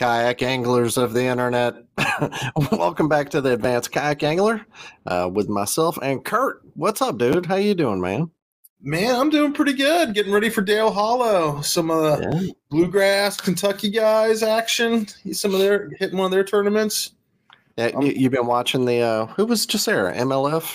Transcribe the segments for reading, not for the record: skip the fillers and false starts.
Kayak anglers of the internet. Welcome back to the Advanced Kayak Angler with myself and Kurt. What's up, dude? How you doing, man? Man, I'm doing pretty good. Getting ready for Dale Hollow. Some Bluegrass Kentucky guys action. Some of their hitting one of their tournaments. Yeah, you've been watching the who was just there? MLF.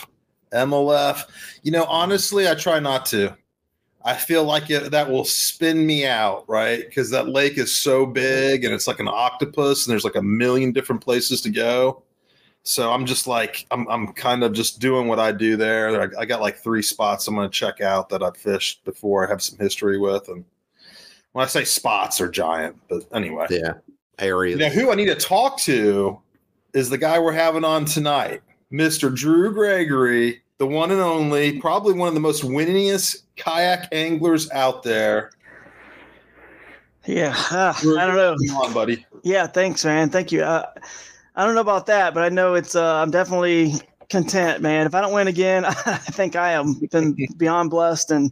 You know, honestly, I try not to. I feel like that will spin me out, right? Because that lake is so big and it's like an octopus, and there's like a million different places to go. So I'm just like, I'm kind of just doing what I do there. I got like 3 spots I'm going to check out that I've fished before. I have some history with. And when I say spots, they're giant. But anyway. Yeah, areas. Now, who I need to talk to is the guy we're having on tonight, Mr. Drew Gregory, the one and only, probably one of the most winningest kayak anglers out there. Yeah, Drew, I don't know. Come on, buddy. Yeah, thanks, man. Thank you. I don't know about that, but I know it's. I'm definitely content, man. If I don't win again, I think I am been beyond blessed, and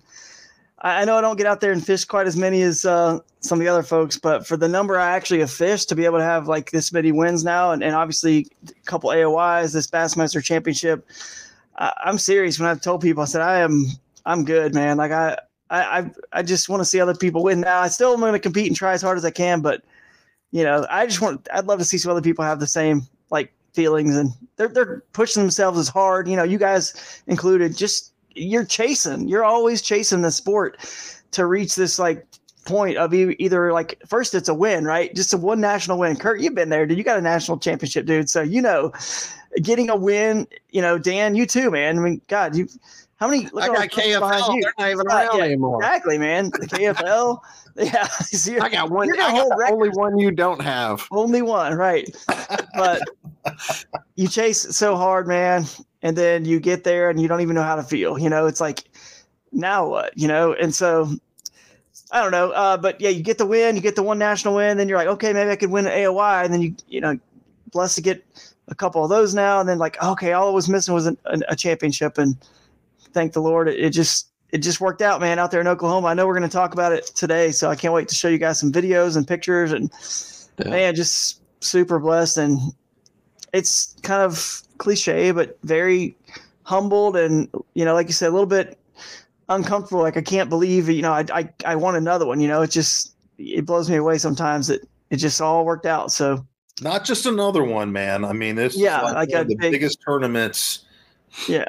I know I don't get out there and fish quite as many as some of the other folks, but for the number I actually have fished, to be able to have like this many wins now, and obviously a couple AOYs, this Bassmaster Championship, I'm serious. When I've told people, I said I'm good, man. Like I just want to see other people win now. I still am going to compete and try as hard as I can, but. You know, I'd love to see some other people have the same like feelings, and they're pushing themselves as hard. You know, you guys included, you're always chasing the sport to reach this like point of either like first it's a win, right? Just a one national win. Kurt, you've been there, dude. You got a national championship, dude. So, you know, getting a win, you know, Dan, you too, man. I mean, God, how many? I got KFL. They're not even around anymore. Exactly, man. The KFL. Yeah. I got one. I got the only one you don't have. Only one, right. But you chase so hard, man. And then you get there and you don't even know how to feel. You know, it's like, now what? You know? And so, I don't know. But yeah, you get the win. You get the one national win. Then you're like, okay, maybe I could win an AOY. And then you know, blessed to get a couple of those now. And then like, okay, all I was missing was a championship. And thank the Lord, it just worked out, man, out there in Oklahoma. I know we're going to talk about it today, so I can't wait to show you guys some videos and pictures. And man, just super blessed. And it's kind of cliche, but very humbled, and you know, like you said, a little bit uncomfortable. Like I can't believe, you know, I want another one. You know, it blows me away sometimes that it just all worked out. So not just another one, man. I mean, this is like one of the biggest tournaments. Yeah.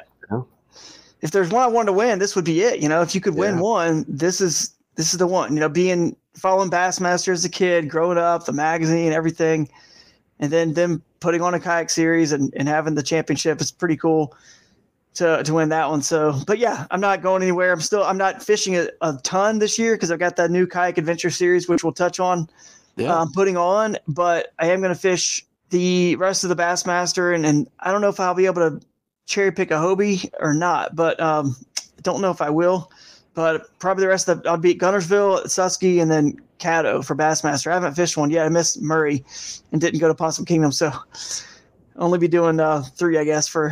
If there's one I wanted to win, this would be it. You know, if you could win one, this is the one. You know, following Bassmaster as a kid, growing up, the magazine, everything, and then them putting on a kayak series and having the championship is pretty cool to win that one. So, but yeah, I'm not going anywhere. I'm not fishing a ton this year because I've got that new kayak adventure series, which we'll touch on. Putting on, but I am going to fish the rest of the Bassmaster, and I don't know if I'll be able to cherry pick a Hobie or not, but don't know if I will. But probably the rest of I'll be at Guntersville, Susky, and then Caddo for Bassmaster. I haven't fished one yet. I missed Murray and didn't go to Possum Kingdom, so only be doing 3, I guess, for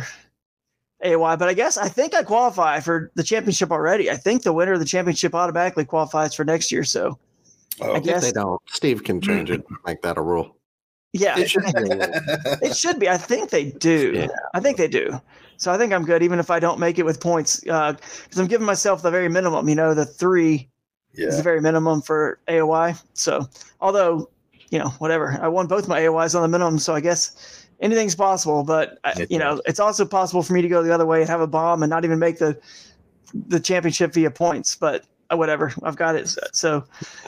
AOY. But I think I qualify for the championship already. I think the winner of the championship automatically qualifies for next year. So I guess they don't. Steve can change it, make that a rule. Yeah, it should be. I think they do. Yeah. I think they do. So I think I'm good, even if I don't make it with points, because I'm giving myself the very minimum. You know, the 3 is the very minimum for AOY. So, although, you know, whatever, I won both my AOYs on the minimum, so I guess anything's possible. But you know, it's also possible for me to go the other way and have a bomb and not even make the championship via points. But whatever, I've got it. So,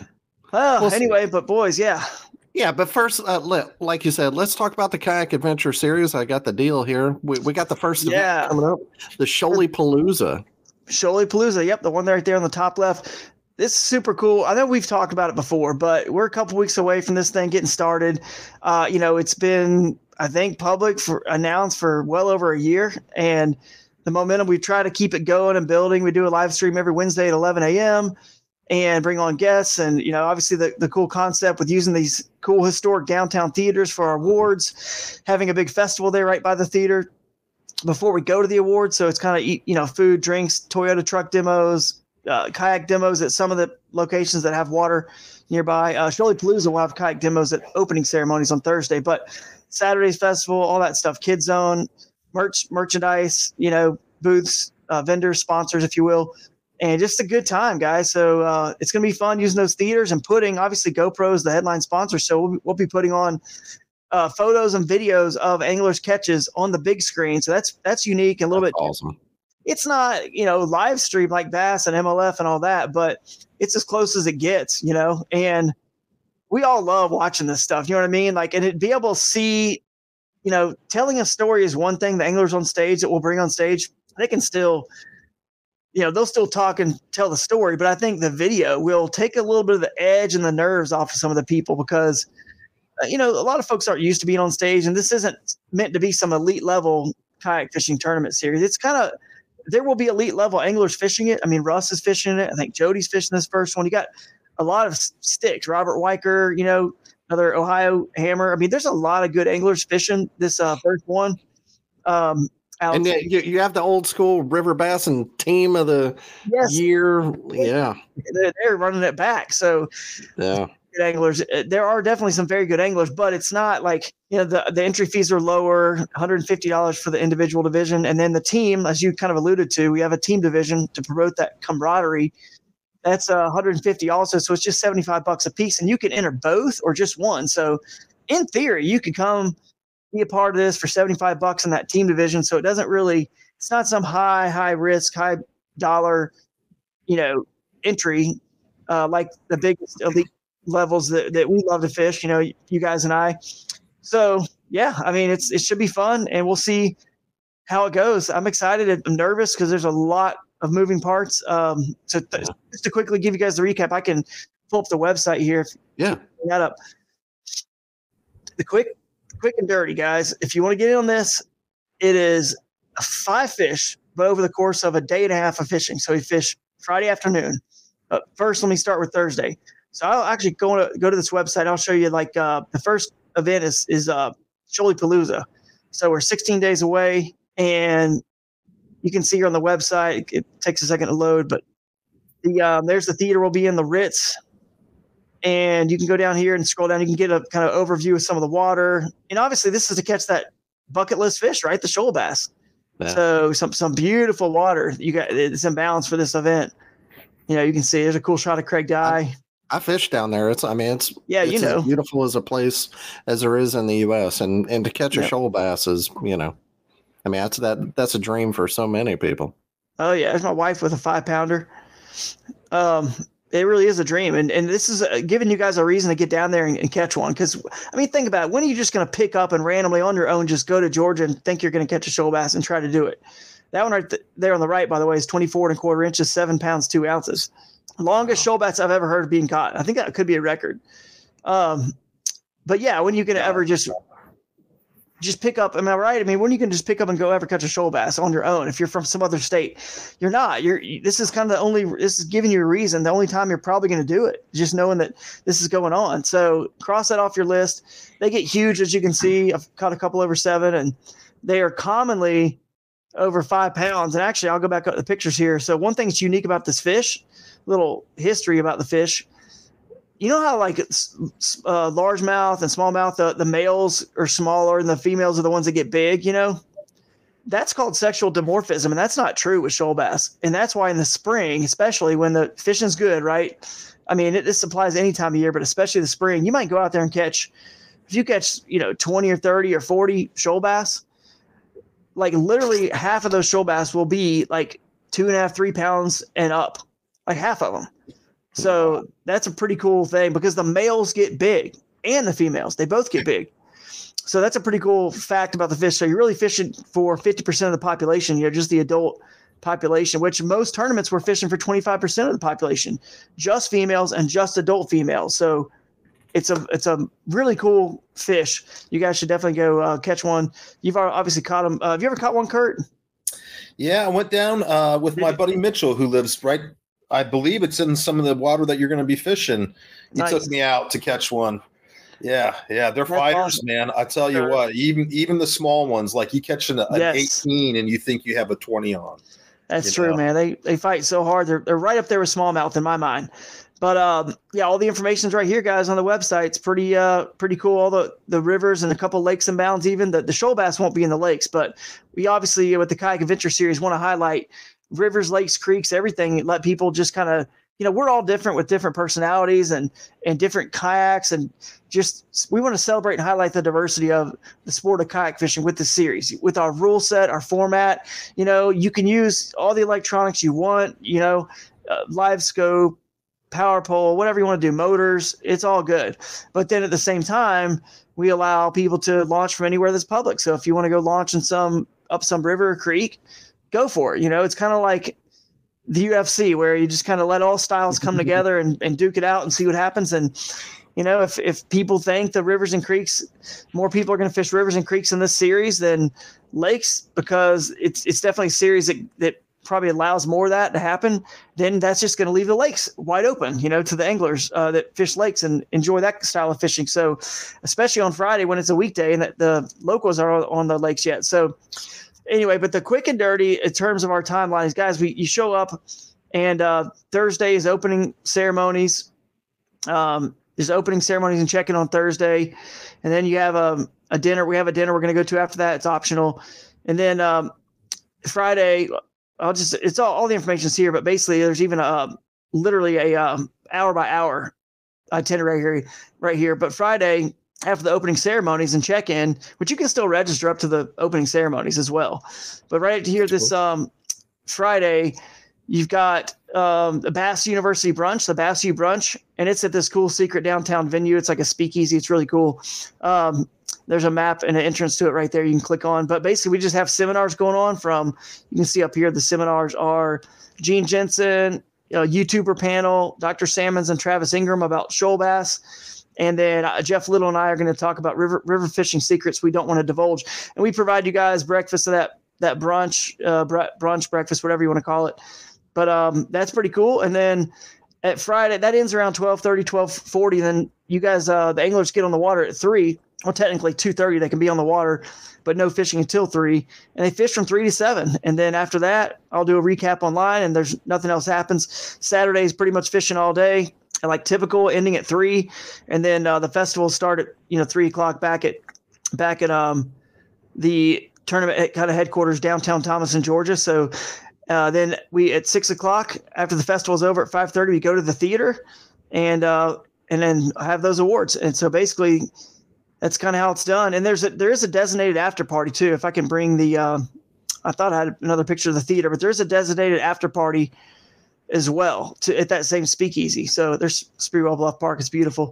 anyway, but boys, yeah. Yeah, but first, like you said, let's talk about the Kayak Adventure Series. I got the deal here. We got the first event coming up, the Shoalipalooza. Shoalipalooza, yep, the one right there on the top left. This is super cool. I know we've talked about it before, but we're a couple weeks away from this thing getting started. You know, it's been, I think, announced for well over a year, and the momentum, we try to keep it going and building. We do a live stream every Wednesday at 11 a.m., and bring on guests. And, you know, obviously the cool concept with using these cool historic downtown theaters for our awards, having a big festival there right by the theater before we go to the awards. So it's kind of, you know, food, drinks, Toyota truck demos, kayak demos at some of the locations that have water nearby. Shoalipalooza will have kayak demos at opening ceremonies on Thursday, but Saturday's festival, all that stuff, Kid Zone, merchandise, booths, vendors, sponsors, if you will, and just a good time, guys. So it's going to be fun using those theaters and putting, obviously, GoPro's the headline sponsor, so we'll be putting on photos and videos of anglers' catches on the big screen. So that's unique and a little bit awesome. It's not, live stream like Bass and MLF and all that, but it's as close as it gets, and we all love watching this stuff. You know what I mean? Like, and it'd be able to see, telling a story is one thing. The anglers on stage that we'll bring on stage, they can still, they'll still talk and tell the story, but I think the video will take a little bit of the edge and the nerves off of some of the people because, a lot of folks aren't used to being on stage, and this isn't meant to be some elite level kayak fishing tournament series. It's kind of, there will be elite level anglers fishing it. I mean, Russ is fishing it. I think Jody's fishing this first one. You got a lot of sticks. Robert Weicker, another Ohio Hammer. I mean, there's a lot of good anglers fishing this first one. And you have the old school River Bassin team of the year. Yeah. They're running it back. So yeah. Anglers, there are definitely some very good anglers, but it's not like the entry fees are lower, $150 for the individual division, and then the team, as you kind of alluded to, we have a team division to promote that camaraderie. That's $150 also, so it's just $75 a piece, and you can enter both or just one. So in theory, you could come be a part of this for $75 in that team division. So it's not some high risk, high dollar, entry like the biggest elite levels that we love to fish, you guys and I. So yeah, I mean, it should be fun, and we'll see how it goes. I'm excited. I'm nervous because there's a lot of moving parts. Just to quickly give you guys the recap, I can pull up the website here. Yeah. That up. The quick and dirty, guys. If you want to get in on this, it is 5 fish, but over the course of a day and a half of fishing. So we fish Friday afternoon. First, let me start with Thursday. So I'll actually go to this website. I'll show you the first event is Shoalipalooza. So we're 16 days away, and you can see here on the website. It takes a second to load, but there's the theater. We'll be in the Ritz, and you can go down here and scroll down. You can get a kind of overview of some of the water, and obviously this is to catch that bucket list fish, right? The shoal bass. Yeah. So some beautiful water. It's in balance for this event. You can see there's a cool shot of Craig Dye. I fish down there. It's as beautiful as a place as there is in the U.S. And to catch a shoal bass is, that's a dream for so many people. Oh yeah, it's my wife with a 5-pounder. It really is a dream, and this is giving you guys a reason to get down there and catch one. Because think about it. When are you just going to pick up and randomly on your own just go to Georgia and think you're going to catch a shoal bass and try to do it? That one right there on the right, by the way, is 24 1/4 inches, 7 pounds 2 ounces. Longest shoal bass I've ever heard of being caught. I think that could be a record. But yeah, when you can ever just pick up, am I right? When you can just pick up and go ever catch a shoal bass on your own, if you're from some other state, you're not. This is kind of this is giving you a reason. The only time you're probably going to do it, just knowing that this is going on. So cross that off your list. They get huge, as you can see. I've caught a couple over 7, and they are commonly over 5 pounds. And actually, I'll go back up to the pictures here. So one thing that's unique about this fish, little history about the fish. You know how largemouth and smallmouth, the males are smaller and the females are the ones that get big, That's called sexual dimorphism, and that's not true with shoal bass. And that's why in the spring, especially when the fishing's good, right? This applies any time of year, but especially the spring, you might go out there and catch 20 or 30 or 40 shoal bass. Literally half of those shoal bass will be 2.5, 3 pounds and up. Half of them. So that's a pretty cool thing because the males get big and the females, they both get big. So that's a pretty cool fact about the fish. So you're really fishing for 50% of the population, just the adult population, which most tournaments we're fishing for 25% of the population, just females and just adult females. So it's a really cool fish. You guys should definitely go catch one. You've obviously caught them. Have you ever caught one, Kurt? Yeah, I went down with my buddy Mitchell, who lives right. I believe it's in some of the water that you're going to be fishing. He took me out to catch one. Yeah, they're That's fighters, awesome. Man. I tell you what, even the small ones, you catch an 18 and you think you have a 20 on. That's true, man. They fight so hard. They're right up there with smallmouth in my mind. But yeah, all the information's right here, guys, on the website. It's pretty cool. All the rivers and a couple lakes and bounds. Even the shoal bass won't be in the lakes, but we obviously with the Kayak Adventure Series want to highlight rivers, lakes, creeks, everything. Let people just kind of, we're all different with different personalities and different kayaks, and just we want to celebrate and highlight the diversity of the sport of kayak fishing with the series, with our rule set, our format. You can use all the electronics you want. Live scope, power pole, whatever you want to do, motors, it's all good. But then at the same time, we allow people to launch from anywhere that's public. So if you want to go launch up some river or creek, go for it. It's kind of like the UFC, where you just kind of let all styles come together and duke it out and see what happens. And, if people think the rivers and creeks, more people are going to fish rivers and creeks in this series than lakes, because it's definitely a series that probably allows more of that to happen, then that's just going to leave the lakes wide open, to the anglers that fish lakes and enjoy that style of fishing. So especially on Friday when it's a weekday and that the locals are on the lakes yet. So anyway, but the quick and dirty in terms of our timelines, guys, you show up and Thursday is opening ceremonies. There's opening ceremonies and check-in on Thursday. And then you have a dinner. We have a dinner we're going to go to after that. It's optional. And then Friday, it's all the information's here, but basically there's even literally a hour by hour itinerary right here. But Friday, after the opening ceremonies and check-in, which you can still register up to the opening ceremonies as well. But right here this Friday, you've got the Bass University brunch, the Bass U brunch, and it's at this cool secret downtown venue. It's like a speakeasy. It's really cool. There's a map and an entrance to it right there you can click on. But basically, we just have seminars going on you can see up here, the seminars are Gene Jensen, YouTuber panel, Dr. Sammons and Travis Ingram about shoal bass. And then Jeff Little and I are going to talk about river fishing secrets we don't want to divulge. And we provide you guys breakfast of that brunch, breakfast, whatever you want to call it. But that's pretty cool. And then at Friday, that ends around 12:30, 12:40. Then you guys, the anglers get on the water at 3. Well, technically 2:30 they can be on the water, but no fishing until 3. And they fish from 3 to 7. And then after that, I'll do a recap online, and there's nothing else happens. Saturday is pretty much fishing all day, like typical, ending at 3. And then the festival start at 3 o'clock back at the tournament kind of headquarters downtown Thomaston, Georgia. So then we at 6 o'clock after the festival is over at 5:30, we go to the theater and then have those awards. And so basically that's kind of how it's done. And there is a designated after party too. If I can bring I thought I had another picture of the theater, but there's a designated after party as well at that same speakeasy. So there's Speedwell Bluff Park. It's beautiful.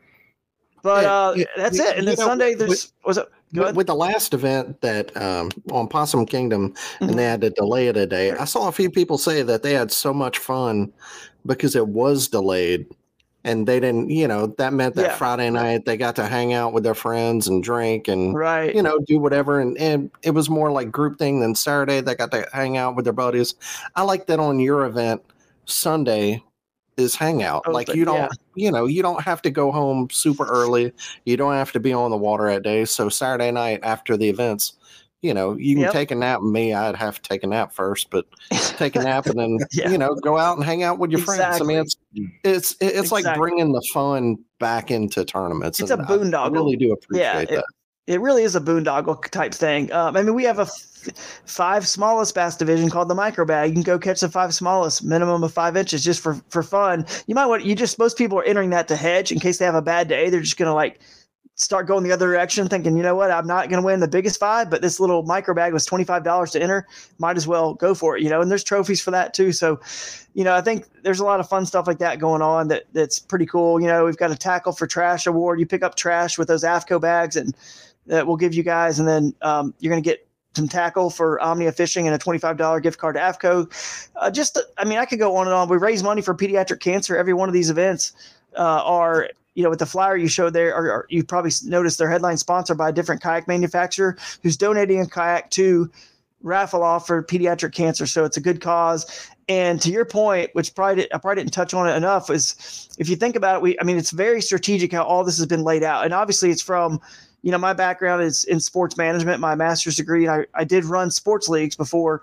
But that's it. And then Sunday with the last event that on Possum Kingdom, and they had to delay it a day. I saw a few people say that they had so much fun because it was delayed. And they didn't, that meant that Friday night they got to hang out with their friends and drink and, do whatever. And it was more like group thing than Saturday. They got to hang out with their buddies. I like that on your event, Sunday is hangout. You don't have to go home super early. You don't have to be on the water that day. So Saturday night after the events, you can take a nap. Me, I'd have to take a nap first, but take a nap and then, go out and hang out with your friends. I mean, it's like bringing the fun back into tournaments. It's a boondoggle. I really do appreciate that. It really is a boondoggle type thing. We have a 5 smallest bass division called the micro bag. You can go catch the 5 smallest, minimum of 5 inches, just for fun. Most people are entering that to hedge in case they have a bad day. They're just going to start going the other direction thinking, you know what, I'm not going to win the biggest 5, but this little micro bag was $25 to enter. Might as well go for it, and there's trophies for that too. So, I think there's a lot of fun stuff like that going on that's pretty cool. We've got a tackle for trash award. You pick up trash with those AFCO bags and that we'll give you guys. And then you're going to get some tackle for Omnia Fishing and a $25 gift card to AFCO. I could go on and on. We raise money for pediatric cancer. Every one of these events are, with the flyer you showed there, or you probably noticed their headline sponsored by a different kayak manufacturer who's donating a kayak to raffle off for pediatric cancer. So it's a good cause. And to your point, which I probably didn't touch on it enough, is if you think about it, it's very strategic how all this has been laid out. And obviously it's from, my background is in sports management, my master's degree. And I did run sports leagues before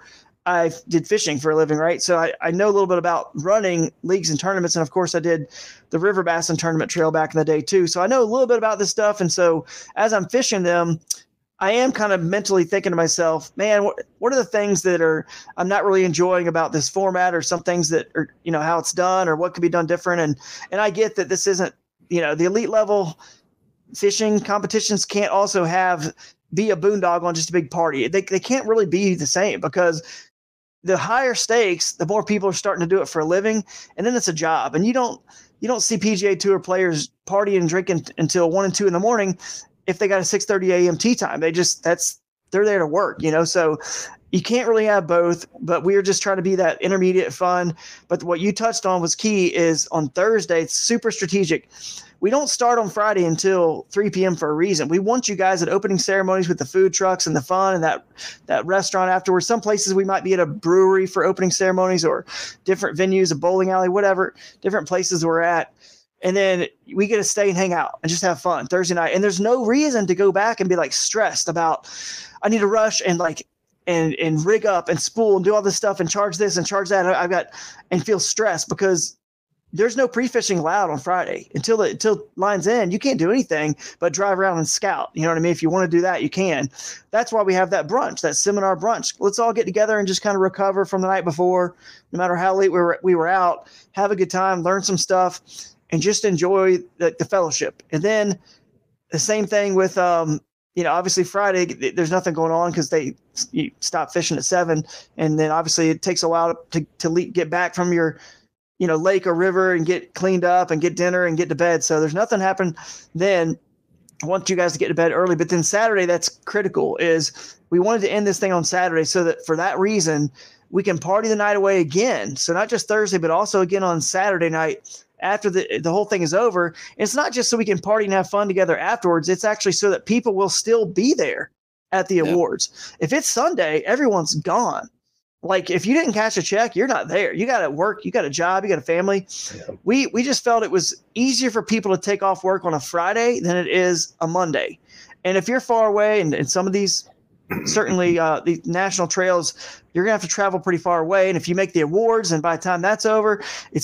I did fishing for a living, right? So I know a little bit about running leagues and tournaments. And of course I did the River Bassin tournament trail back in the day too. So I know a little bit about this stuff. And so as I'm fishing them, I am kind of mentally thinking to myself, man, what are the things that I'm not really enjoying about this format, or some things that are, how it's done, or what could be done different. And I get that this isn't, the elite level fishing competitions can't also be a boondoggle on just a big party. They can't really be the same, because the higher stakes, the more people are starting to do it for a living, and then it's a job. And you don't see PGA Tour players partying and drinking until 1 and 2 in the morning if they got a 6:30 a.m. tee time. They're there to work, so you can't really have both. But we're just trying to be that intermediate fun. But what you touched on was key, is on Thursday, it's super strategic. We don't start on Friday until 3 p.m. for a reason. We want you guys at opening ceremonies with the food trucks and the fun and that restaurant afterwards. Some places we might be at a brewery for opening ceremonies, or different venues, a bowling alley, whatever, different places we're at. And then we get to stay and hang out and just have fun Thursday night. And there's no reason to go back and be like stressed about, I need to rush and and rig up and spool and do all this stuff and charge this and charge that. And feel stressed, because there's no pre-fishing allowed on Friday until line's end. You can't do anything but drive around and scout. You know what I mean? If you want to do that, you can. That's why we have that brunch, that seminar brunch. Let's all get together and just kind of recover from the night before, no matter how late we were out, have a good time, learn some stuff, and just enjoy the fellowship. And then the same thing with, obviously Friday, there's nothing going on because you stop fishing at 7. And then obviously it takes a while to get back from your, lake or river and get cleaned up and get dinner and get to bed. So there's nothing happen then. I want you guys to get to bed early. But then Saturday, that's critical, is we wanted to end this thing on Saturday so that for that reason, we can party the night away again. So not just Thursday, but also again on Saturday night, after the whole thing is over. And it's not just so we can party and have fun together afterwards. It's actually so that people will still be there at the awards. If it's Sunday, everyone's gone. Like, if you didn't cash a check, you're not there. You got to work. You got a job. You got a family. Yeah. We just felt it was easier for people to take off work on a Friday than it is a Monday. And if you're far away, and some of these, certainly the national trails, you're going to have to travel pretty far away. And if you make the awards and by the time that's over, it's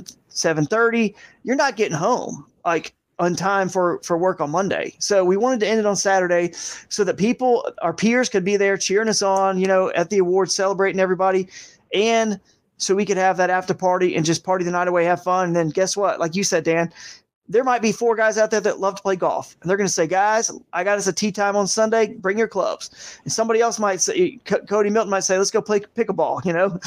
7:30, you're not getting home on time for work on Monday. So we wanted to end it on Saturday so that our peers could be there cheering us on, at the awards, celebrating everybody. And so we could have that after party and just party the night away, have fun. And then guess what? Like you said, Dan, there might be 4 guys out there that love to play golf, and they're going to say, guys, I got us a tee time on Sunday. Bring your clubs. And somebody else might say, Cody Milton might say, let's go play pickleball,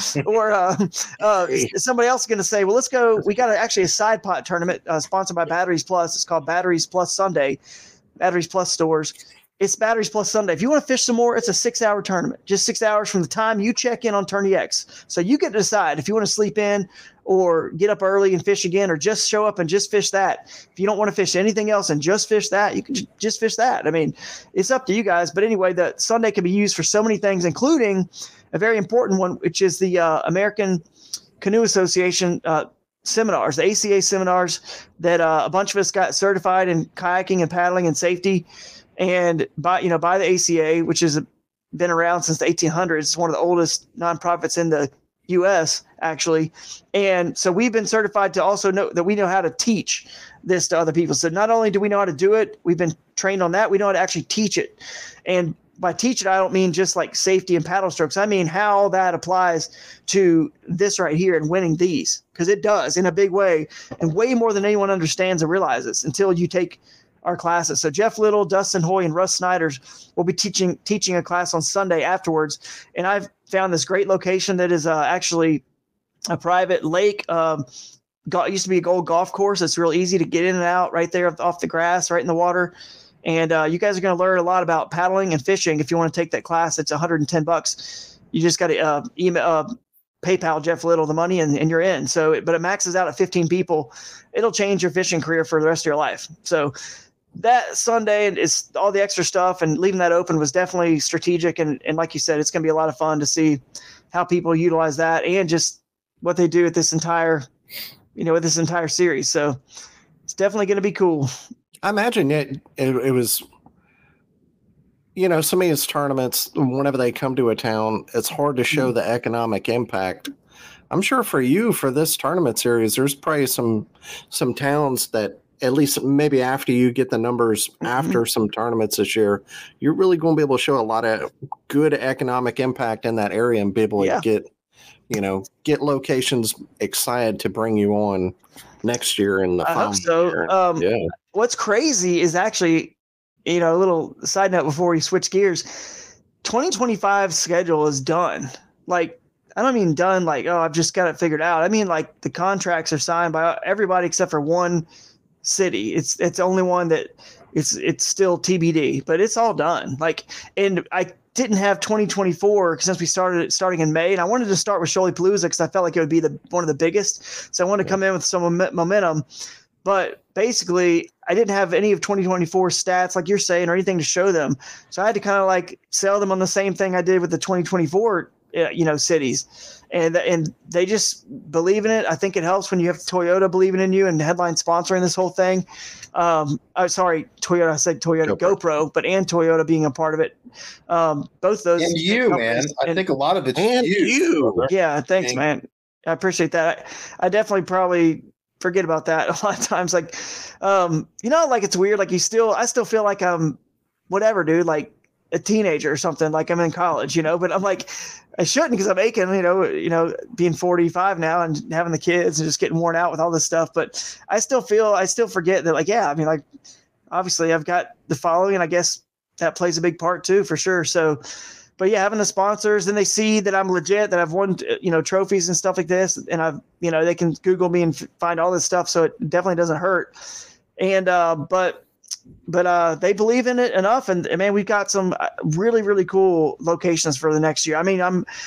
or somebody else is going to say, well, let's go. We got actually a side pot tournament sponsored by Batteries Plus. It's called Batteries Plus Sunday, Batteries Plus stores. It's Batteries Plus Sunday. If you want to fish some more, it's a 6-hour tournament, just 6 hours from the time you check in on Tourney X. So you get to decide if you want to sleep in or get up early and fish again, or just show up and just fish that. If you don't want to fish anything else and just fish that, you can just fish that. I mean, it's up to you guys. But anyway, the Sunday can be used for so many things, including a very important one, which is the American Canoe Association seminars, the ACA seminars that a bunch of us got certified in kayaking and paddling and safety. And by the ACA, which has been around since the 1800s, it's one of the oldest nonprofits in the U.S. actually. And so we've been certified to also know that we know how to teach this to other people. So not only do we know how to do it, we've been trained on that. We know how to actually teach it. And by teach it, I don't mean just like safety and paddle strokes. I mean how that applies to this right here and winning these, because it does in a big way, and way more than anyone understands or realizes until you take our classes. So Jeff Little, Dustin Hoy, and Russ Snyders will be teaching a class on Sunday afterwards. And I've found this great location that is actually a private lake. It used to be a gold golf course. It's real easy to get in and out right there off the grass, right in the water. And you guys are going to learn a lot about paddling and fishing. If you want to take that class, it's $110. You just got to email PayPal Jeff Little the money and you're in. So, but it maxes out at 15 people. It'll change your fishing career for the rest of your life. So that Sunday is all the extra stuff, and leaving that open was definitely strategic. And like you said, it's going to be a lot of fun to see how people utilize that and just what they do with this entire series. So it's definitely going to be cool. I imagine it was some of these tournaments, whenever they come to a town, it's hard to show the economic impact. I'm sure for you, for this tournament series, there's probably some towns that, at least maybe after you get the numbers after some tournaments this year, you're really going to be able to show a lot of good economic impact in that area and be able to get locations excited to bring you on next year in the I hope so. Yeah. What's crazy is actually, a little side note before we switch gears, 2025 schedule is done. Like, I don't mean done like, oh, I've just got it figured out. I mean, like, the contracts are signed by everybody except for one city. It's the only one that it's still TBD, but it's all done. Like, and I didn't have 2024 since we starting in May, and I wanted to start with Shoalipalooza because I felt like it would be one of the biggest. So I wanted to come in with some momentum. But basically, I didn't have any of 2024 stats like you're saying or anything to show them. So I had to kind of like sell them on the same thing I did with the 2024 cities, and they just believe in it. I think it helps when you have Toyota believing in you and Headline sponsoring this whole thing. Sorry, Toyota. I said Toyota GoPro, but and Toyota being a part of it. Both those and you, man. I think a lot of it's and you. Yeah, thanks, man. I appreciate that. I definitely probably forget about that a lot of times. Like, like it's weird. Like I still feel like I'm whatever, dude. Like a teenager or something, like I'm in college, but I'm like, I shouldn't because I'm aching, being 45 now and having the kids and just getting worn out with all this stuff. But I still forget that, like, yeah, I mean, like, obviously I've got the following and I guess that plays a big part too, for sure. So, but yeah, having the sponsors, then they see that I'm legit, that I've won, trophies and stuff like this. And I've, they can Google me and find all this stuff. So it definitely doesn't hurt. And, but they believe in it enough, and man, we've got some really, really cool locations for the next year. I mean,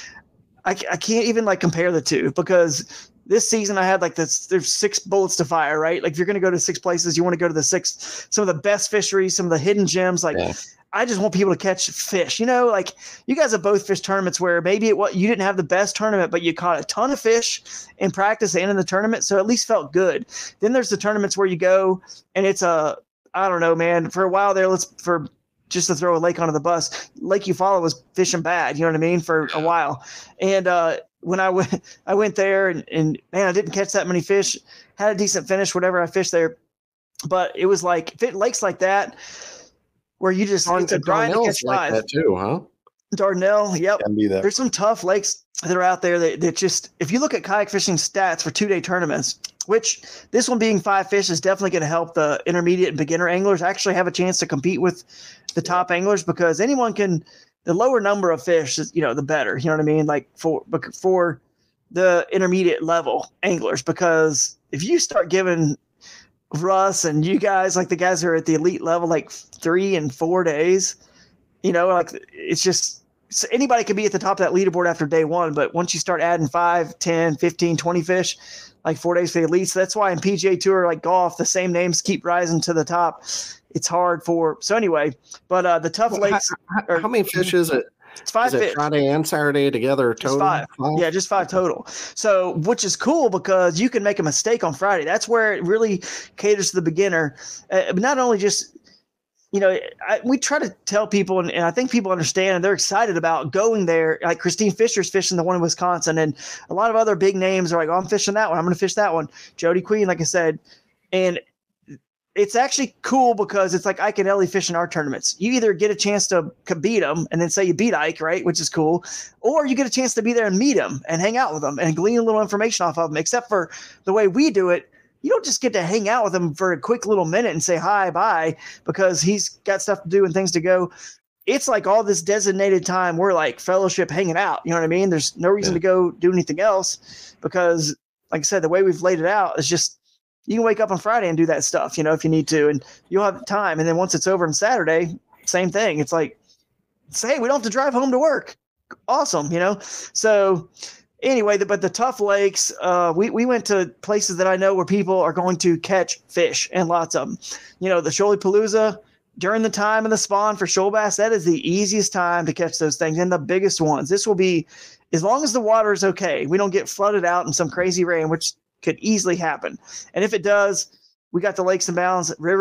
I can't even like compare the two, because this season I had like this. There's 6 bullets to fire, right? Like if you're going to go to 6 places, you want to go to some of the best fisheries, some of the hidden gems. Like I just want people to catch fish. Like you guys have both fished tournaments where maybe you didn't have the best tournament, but you caught a ton of fish in practice and in the tournament, so at least felt good. Then there's the tournaments where you go and it's I don't know, man. For a while there, just to throw a lake onto the bus, Lake Eufaula was fishing bad. You know what I mean? For a while. And when I went there and man, I didn't catch that many fish. Had a decent finish, whatever I fished there. But it was like lakes like that where you just it's a grind to catch like that too, huh? Dardanelle, yep. Can be that. There's some tough lakes that are out there that just, if you look at kayak fishing stats for 2-day tournaments, which this one being 5 fish is definitely going to help the intermediate and beginner anglers actually have a chance to compete with the top anglers, because anyone can, the lower number of fish is, the better, you know what I mean? Like for the intermediate level anglers, because if you start giving Russ and you guys, like the guys who are at the elite level, like 3 and 4 days, like it's just, so anybody can be at the top of that leaderboard after day one. But once you start adding 5, 10, 15, 20 fish, like 4 days for the elites, that's why in PGA Tour, like golf, the same names keep rising to the top. It's hard so anyway, but the tough lakes. How many fish is it? It's 5 fish. Friday and Saturday together total? Just 5. Yeah, just 5 total. So, which is cool because you can make a mistake on Friday. That's where it really caters to the beginner. But not only just, we try to tell people, and I think people understand and they're excited about going there. Like Christine Fisher's fishing the one in Wisconsin, and a lot of other big names are like, oh, I'm fishing that one. I'm going to fish that one. Jody Queen, like I said. And it's actually cool because it's like Ike and Ellie fishing our tournaments. You either get a chance to beat them and then say you beat Ike, right, which is cool, or you get a chance to be there and meet them and hang out with them and glean a little information off of them. Except for the way we do it, you don't just get to hang out with him for a quick little minute and say hi, bye, because he's got stuff to do and things to go. It's like all this designated time we're like fellowship hanging out. You know what I mean? There's no reason to go do anything else because, like I said, the way we've laid it out is just, you can wake up on Friday and do that stuff, if you need to, and you'll have time. And then once it's over on Saturday, same thing. It's like, hey, we don't have to drive home to work. Awesome. So anyway, but the tough lakes, we went to places that I know where people are going to catch fish, and lots of them. The Shoalipalooza, during the time of the spawn for shoal bass, that is the easiest time to catch those things and the biggest ones. This will be, as long as the water is okay, we don't get flooded out in some crazy rain, which could easily happen. And if it does, we got the Lakes and Bounds, rivers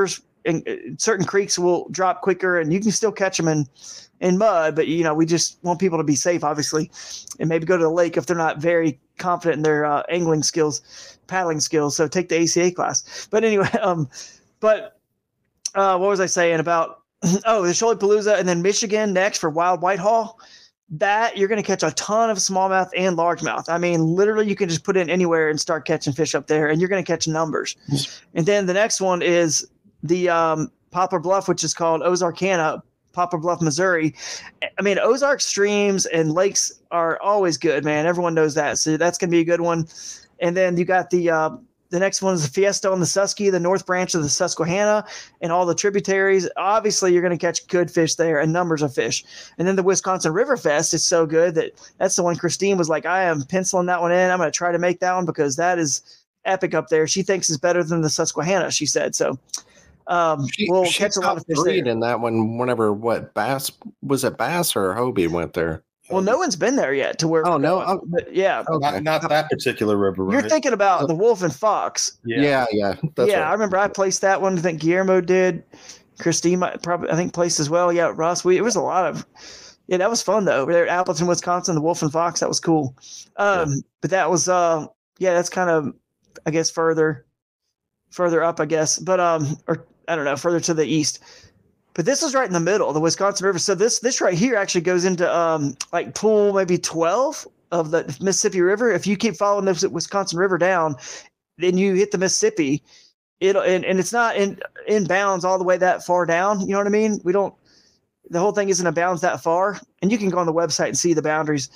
certain creeks will drop quicker, and you can still catch them in mud. But we just want people to be safe, obviously, and maybe go to the lake if they're not very confident in their angling skills, paddling skills. So take the ACA class. But anyway, what was I saying about? Oh, the Shoalipalooza, and then Michigan next for Wild Whitehall. That you're going to catch a ton of smallmouth and largemouth. I mean, literally, you can just put it in anywhere and start catching fish up there, and you're going to catch numbers. And then the next one is the Poplar Bluff, which is called Ozarkana, Poplar Bluff, Missouri. I mean, Ozark streams and lakes are always good, man. Everyone knows that, so that's going to be a good one. And then you got the next one is the Fiesta on the Susky, the north branch of the Susquehanna, and all the tributaries. Obviously, you're going to catch good fish there and numbers of fish. And then the Wisconsin River Fest is so good that's the one Christine was like, I am penciling that one in. I'm going to try to make that one because that is epic up there. She thinks it's better than the Susquehanna, she said. So we'll catch a lot of fish there. In that one, whenever Bass or Hobie went there? Well, no one's been there yet to where. Oh no! But yeah, okay. not that particular river. Right? You're thinking about the Wolf and Fox. Yeah. That's right. I remember I placed that one. I think Guillermo did. Christine probably, I think, placed as well. Yeah, Ross. It was a lot of. Yeah, that was fun though. Over there, at Appleton, Wisconsin, the Wolf and Fox. That was cool. But that was that's kind of, I guess, further up, I guess. But or I don't know, further to the east. But this is right in the middle, the Wisconsin River. So this right here actually goes into like pool maybe 12 of the Mississippi River. If you keep following the Wisconsin River down, then you hit the Mississippi. And it's not in bounds all the way that far down. You know what I mean? The whole thing isn't in bounds that far. And you can go on the website and see the boundaries.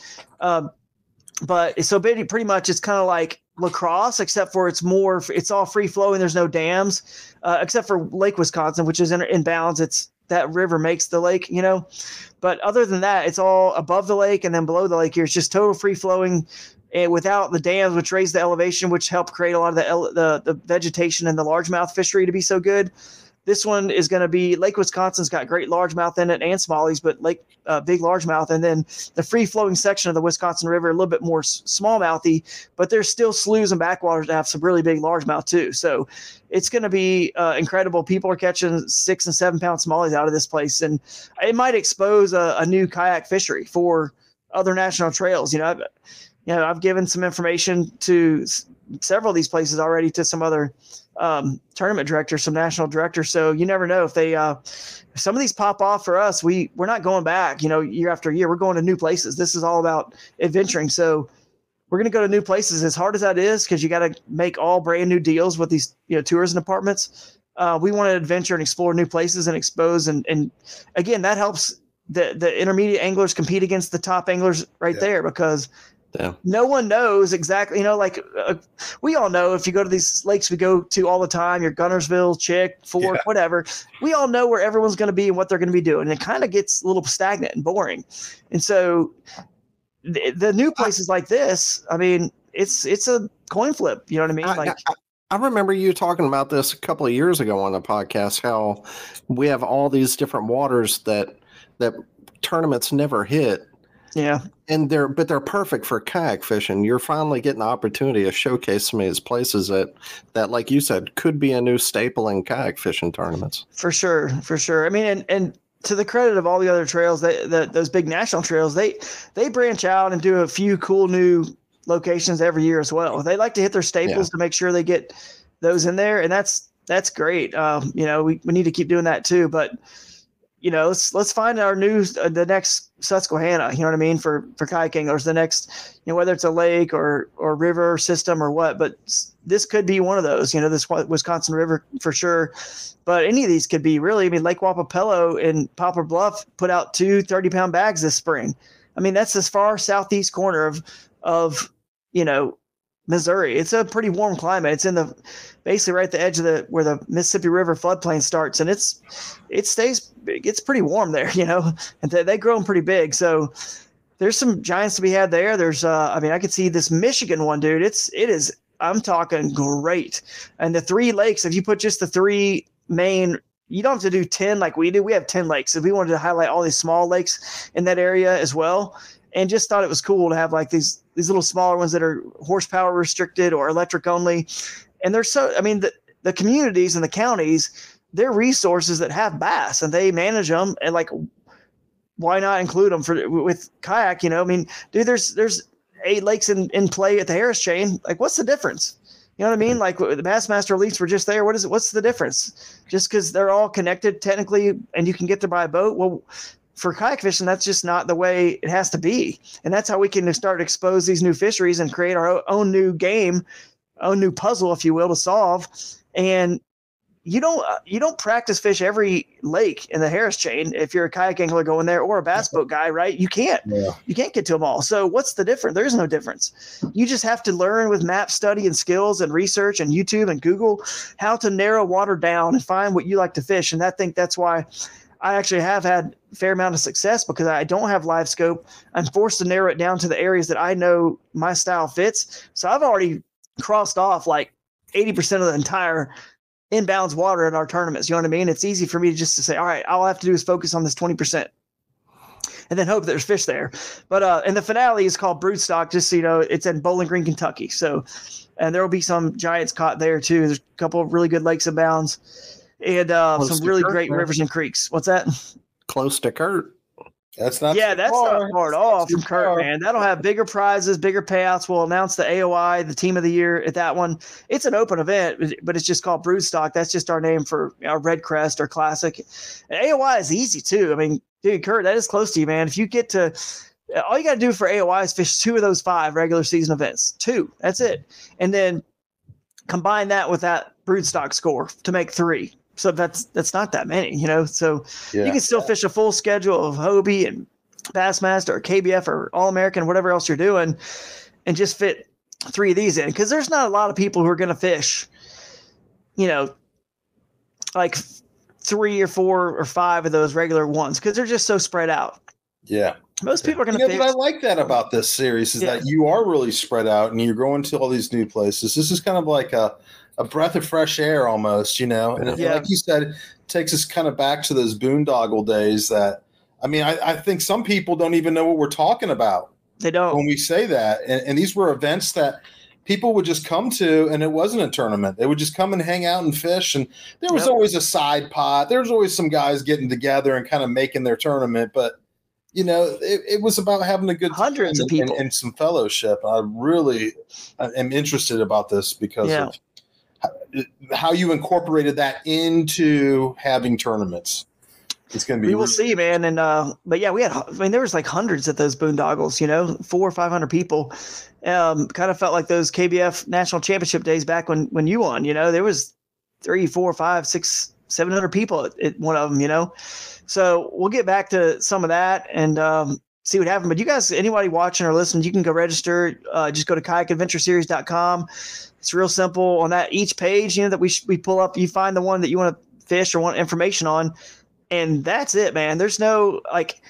But so pretty much it's kind of like La Crosse, except for it's all free flowing. There's no dams, except for Lake Wisconsin, which is in bounds. It's that river makes the lake, but other than that, it's all above the lake. And then below the lake here, it's just total free flowing and without the dams, which raise the elevation, which help create a lot of the vegetation and the largemouth fishery to be so good. This one is going to be Lake Wisconsin's got great largemouth in it and smallies, but big largemouth. And then the free flowing section of the Wisconsin River, a little bit more smallmouthy, but there's still sloughs and backwaters that have some really big largemouth too. So it's going to be incredible. People are catching 6 and 7 pound smallies out of this place. And it might expose a new kayak fishery for other national trails. I've given some information to several of these places already to some other tournament directors, some national directors. So you never know if they some of these pop off for us. We're not going back, year after year. We're going to new places. This is all about adventuring. So we're going to go to new places, as hard as that is, because you got to make all brand new deals with these tourism departments. We want to adventure and explore new places and expose. And again, that helps the intermediate anglers compete against the top anglers there, because no one knows exactly, we all know if you go to these lakes we go to all the time, your Gunnersville, Chick, Fork, whatever, we all know where everyone's going to be and what they're going to be doing. And it kind of gets a little stagnant and boring. And so the new places like this, I mean, it's a coin flip. You know what I mean? I remember you talking about this a couple of years ago on the podcast, how we have all these different waters that tournaments never hit. Yeah. And they're perfect for kayak fishing. You're finally getting the opportunity to showcase some of these places that, like you said, could be a new staple in kayak fishing tournaments. For sure. I mean, and to the credit of all the other trails, those big national trails, they branch out and do a few cool new locations every year as well. They like to hit their staples to make sure they get those in there. And that's great. We need to keep doing that too, but let's find the next Susquehanna, you know what I mean? For kayak anglers, the next, whether it's a lake or river system or what, but this could be one of those, this Wisconsin River for sure. But any of these could be really, I mean, Lake Wapapello and Poplar Bluff put out 2 30-pound bags this spring. I mean, that's as far southeast corner of Missouri. It's a pretty warm climate. It's in basically right at the edge of where the Mississippi River floodplain starts, and it's pretty warm there, and they grow them pretty big. So there's some giants to be had there. There's I could see this Michigan one, dude. It is, I'm talking great. And the 3 lakes, if you put just the 3 main, you don't have to do 10 like we do. We have 10 lakes. If we wanted to highlight all these small lakes in that area as well, and just thought it was cool to have like these little smaller ones that are horsepower restricted or electric only. And they're so, I mean, the communities and the counties they're resources that have bass and they manage them, and like, why not include them with kayak? You know, I mean, dude, there's 8 lakes in play at the Harris Chain. Like, what's the difference? You know what I mean? Like, the Bassmaster Elites were just there. What's the difference? Just because they're all connected technically and you can get there by a boat? Well, for kayak fishing, that's just not the way it has to be. And that's how we can start to expose these new fisheries and create our own new game, own new puzzle, if you will, to solve. And you don't practice fish every lake in the Harris Chain if you're a kayak angler going there, or a bass boat guy, right? You can't. Yeah. You can't get to them all. So what's the difference? There's no difference. You just have to learn with map study and skills and research and YouTube and Google how to narrow water down and find what you like to fish. And I think that's why I actually have had a fair amount of success, because I don't have live scope. I'm forced to narrow it down to the areas that I know my style fits. So I've already crossed off like 80% of the entire inbounds water in our tournaments. You know what I mean? It's easy for me to say, all right, all I have to do is focus on this 20% and then hope there's fish there. But, and the finale is called Broodstock, just so you know, it's in Bowling Green, Kentucky. So, and there will be some giants caught there too. There's a couple of really good lakes and bounds, and some really great rivers and creeks. What's that? Close to Kurt. That's not that's not far at all from Kurt, man. That'll have bigger prizes, bigger payouts. We'll announce the AOI, the team of the year at that one. It's an open event, but it's just called Broodstock. That's just our name for our Red Crest or Classic. And AOI is easy too. I mean, dude, Kurt, that is close to you, man. If you get to, all you got to do for AOI is fish 2 of those 5 regular season events. 2, that's it. And then combine that with that Broodstock score to make 3. So that's not that many, you know. So you can still fish a full schedule of Hobie and Bassmaster or KBF or All-American, whatever else you're doing, and just fit 3 of these in. Because there's not a lot of people who are going to fish, you know, like 3 or 4 or 5 of those regular ones, because they're just so spread out. Yeah. Most people are going to fish. But I like that about this series is that you are really spread out and you're going to all these new places. This is kind of like a breath of fresh air almost, you know. And like you said, it takes us kind of back to those boondoggle days that, I mean, I think some people don't even know what we're talking about. They don't. When we say that. And these were events that people would just come to, and it wasn't a tournament. They would just come and hang out and fish. And there was always a side pot. There was always some guys getting together and kind of making their tournament. But, you know, it was about having a good hundreds of people and some fellowship. I really am interested about this because of how you incorporated that into having tournaments. It's going to be. We will see, man. And but yeah, there was like hundreds at those boondoggles. You know, 400 or 500 people. Kind of felt like those KBF National Championship days back when you won. You know, there was 300, 400, 500, 600, 700 people at one of them. You know, so we'll get back to some of that and see what happens. But you guys, anybody watching or listening, you can go register. Just go to kayakadventureseries.com. It's real simple. On that each page, you know, that we pull up, you find the one that you want to fish or want information on, and that's it, man. There's no like,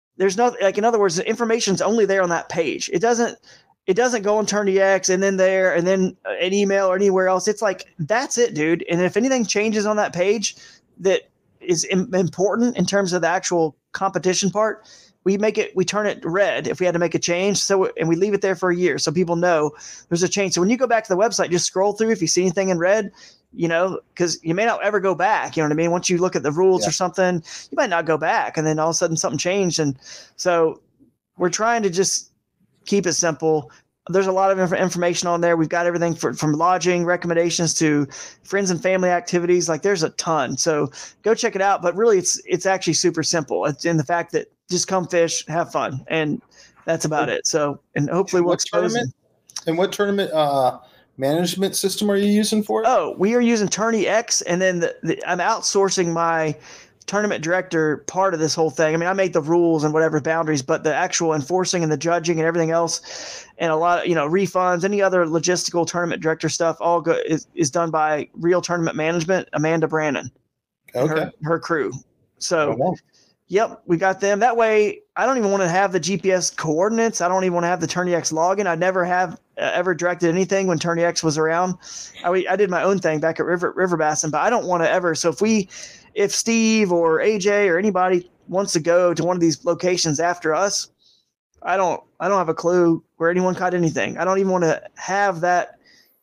in other words, the information's only there on that page. It doesn't go on TourneyX and then there and then an email or anywhere else. It's like, that's it, dude. And if anything changes on that page that is important in terms of the actual competition part, we turn it red if we had to make a change. And we leave it there for a year so people know there's a change. So when you go back to the website, just scroll through. If you see anything in red, you know, because you may not ever go back. You know what I mean? Once you look at the rules or something, you might not go back. And then all of a sudden something changed. And so we're trying to just keep it simple. There's a lot of information on there. We've got everything from lodging recommendations to friends and family activities. Like, there's a ton. So go check it out. But really, it's actually super simple. It's in the fact that just come fish, have fun, and that's about it. So, and hopefully we'll expose it. And what tournament management system are you using for it? Oh, we are using TourneyX, and then I'm outsourcing my tournament director part of this whole thing. I mean, I make the rules and whatever boundaries, but the actual enforcing and the judging and everything else, and a lot of, you know, refunds, any other logistical tournament director stuff, all is done by Real Tournament Management, Amanda Brannon, her crew. So, yep, we got them. That way, I don't even want to have the GPS coordinates. I don't even want to have the TourneyX login. I never have ever directed anything when TourneyX was around. I did my own thing back at River Bassin, but I don't want to ever. So if Steve or AJ or anybody wants to go to one of these locations after us, I don't have a clue where anyone caught anything. I don't even want to have that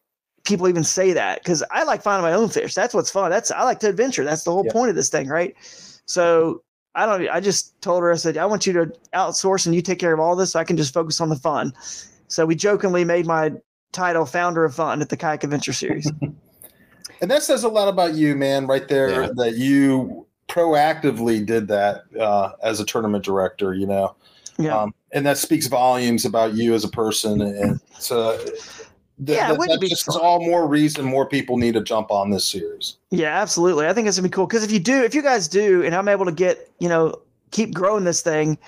people even say that, because I like finding my own fish. That's what's fun. I like to adventure. That's the whole point of this thing, right? So I just told her, I said, I want you to outsource and you take care of all this so I can just focus on the fun. So we jokingly made my title Founder of Fun at the Kayak Adventure Series. And that says a lot about you, man, right there, that you proactively did that as a tournament director, you know. Yeah. And that speaks volumes about you as a person. And so that just is all more reason more people need to jump on this series. Yeah, absolutely. I think it's gonna be cool, because if you guys do, and I'm able to get, keep growing this thing,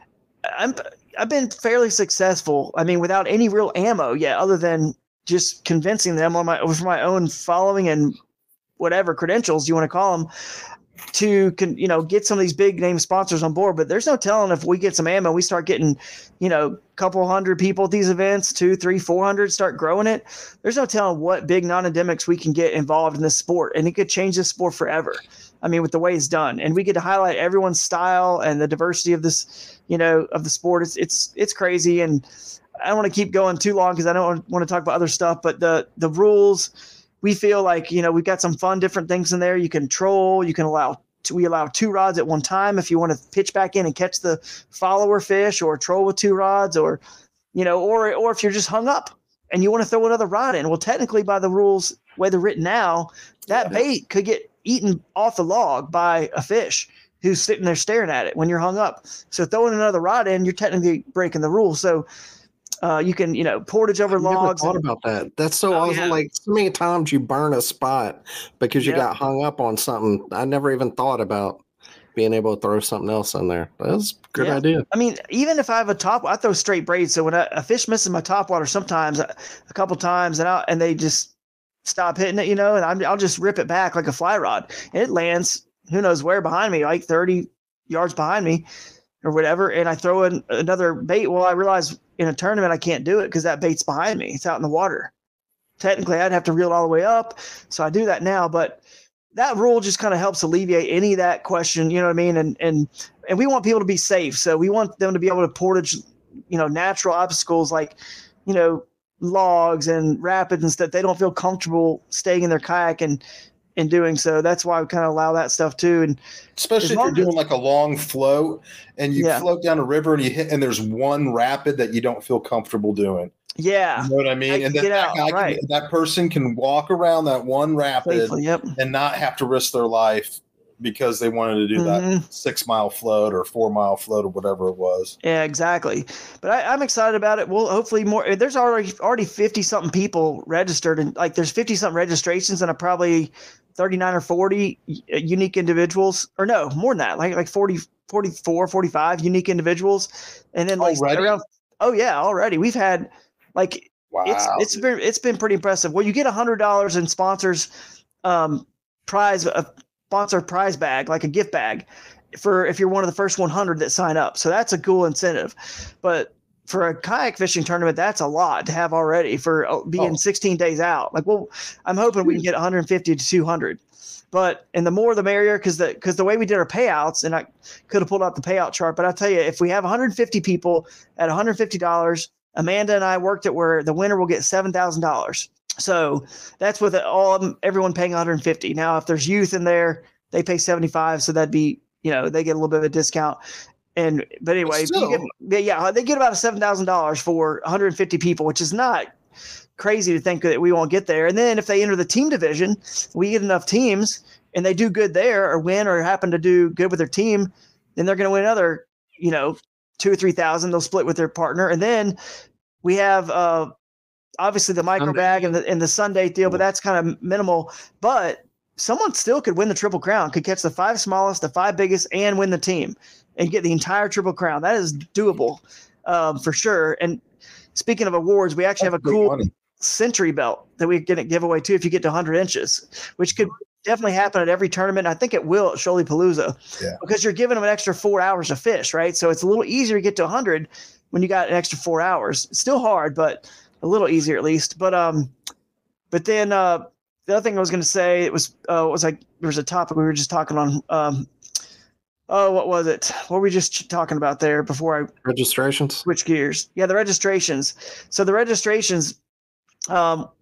I've been fairly successful. I mean, without any real ammo yet, other than just convincing them with my own following and whatever credentials you want to call them, to get some of these big name sponsors on board. But there's no telling, if we get some ammo, we start getting, a couple hundred people at these events, 200, 300, 400, start growing it. There's no telling what big non-endemics we can get involved in this sport, and it could change this sport forever. I mean, with the way it's done, and we get to highlight everyone's style and the diversity of this, of the sport. It's crazy. And I don't want to keep going too long, because I don't want to talk about other stuff, but the rules, we feel like, we've got some fun, different things in there. You can troll, we allow 2 rods at one time if you want to pitch back in and catch the follower fish, or troll with 2 rods, or if you're just hung up and you want to throw another rod in. Well, technically, by the rules, the way they're written now, that bait could get eaten off the log by a fish who's sitting there staring at it when you're hung up. So throwing another rod in, you're technically breaking the rules. So you can, portage over logs. I never thought about that. That's so awesome. Yeah. Like, so many times you burn a spot because you got hung up on something. I never even thought about being able to throw something else in there. That's a good idea. I mean, even if I have I throw straight braids. So when a fish misses my top water, sometimes a couple times, and they just stop hitting it, and I'll just rip it back like a fly rod, and it lands who knows where behind me, like 30 yards behind me or whatever. And I throw in another bait. Well, I realize in a tournament I can't do it because that bait's behind me. It's out in the water. Technically, I'd have to reel it all the way up. So I do that now, but that rule just kind of helps alleviate any of that question. You know what I mean? And we want people to be safe. So we want them to be able to portage, natural obstacles like, logs and rapids and stuff. They don't feel comfortable staying in their kayak and doing so. That's why we kind of allow that stuff too. And especially if you're doing like a long float and you float down a river and there's one rapid that you don't feel comfortable doing. Yeah. You know what I mean? And then that person can walk around that one rapid safely, and not have to risk their life because they wanted to do that 6 mile float or 4 mile float or whatever it was. Yeah, exactly. But I'm excited about it. Well, hopefully more. There's already 50 something people registered, and like there's 50 something registrations, and probably 39 or 40 unique individuals, or no, more than that, like 40, 44, 45 unique individuals. And then like already we've had like, wow, it's been pretty impressive. Well, you get $100 in sponsors, sponsored prize bag, like a gift bag, for if you're one of the first 100 that sign up. So that's a cool incentive. But for a kayak fishing tournament, that's a lot to have already for being 16 days out. Like, well, I'm hoping we can get 150 to 200. And the more the merrier, because the way we did our payouts, and I could have pulled out the payout chart, but I'll tell you, if we have 150 people at $150, Amanda and I worked it where the winner will get $7,000. So that's with everyone paying 150. Now, if there's youth in there, they pay 75. So that'd be, they get a little bit of a discount. But anyway, they get about $7,000 for 150 people, which is not crazy to think that we won't get there. And then if they enter the team division, we get enough teams and they do good there, or win, or happen to do good with their team, then they're going to win another, 2,000 or 3,000. They'll split with their partner. And then we have, obviously the micro bag and the Sunday deal, but that's kind of minimal. But someone still could win the Triple Crown, could catch the 5 smallest, the 5 biggest, and win the team and get the entire Triple Crown. That is doable for sure. And speaking of awards, we actually have a cool Century belt that we didn't give away too if you get to 100 inches, which could definitely happen at every tournament. I think it will at Shoaley Palooza because you're giving them an extra 4 hours of fish, right? So it's a little easier to get to 100 when you got an extra 4 hours. It's still hard, but a little easier at least. But then the other thing I was going to say, it was like there was a topic we were just talking on. What was it? What were we just talking about there before I registrations? Switch gears. Yeah, the registrations. So the registrations,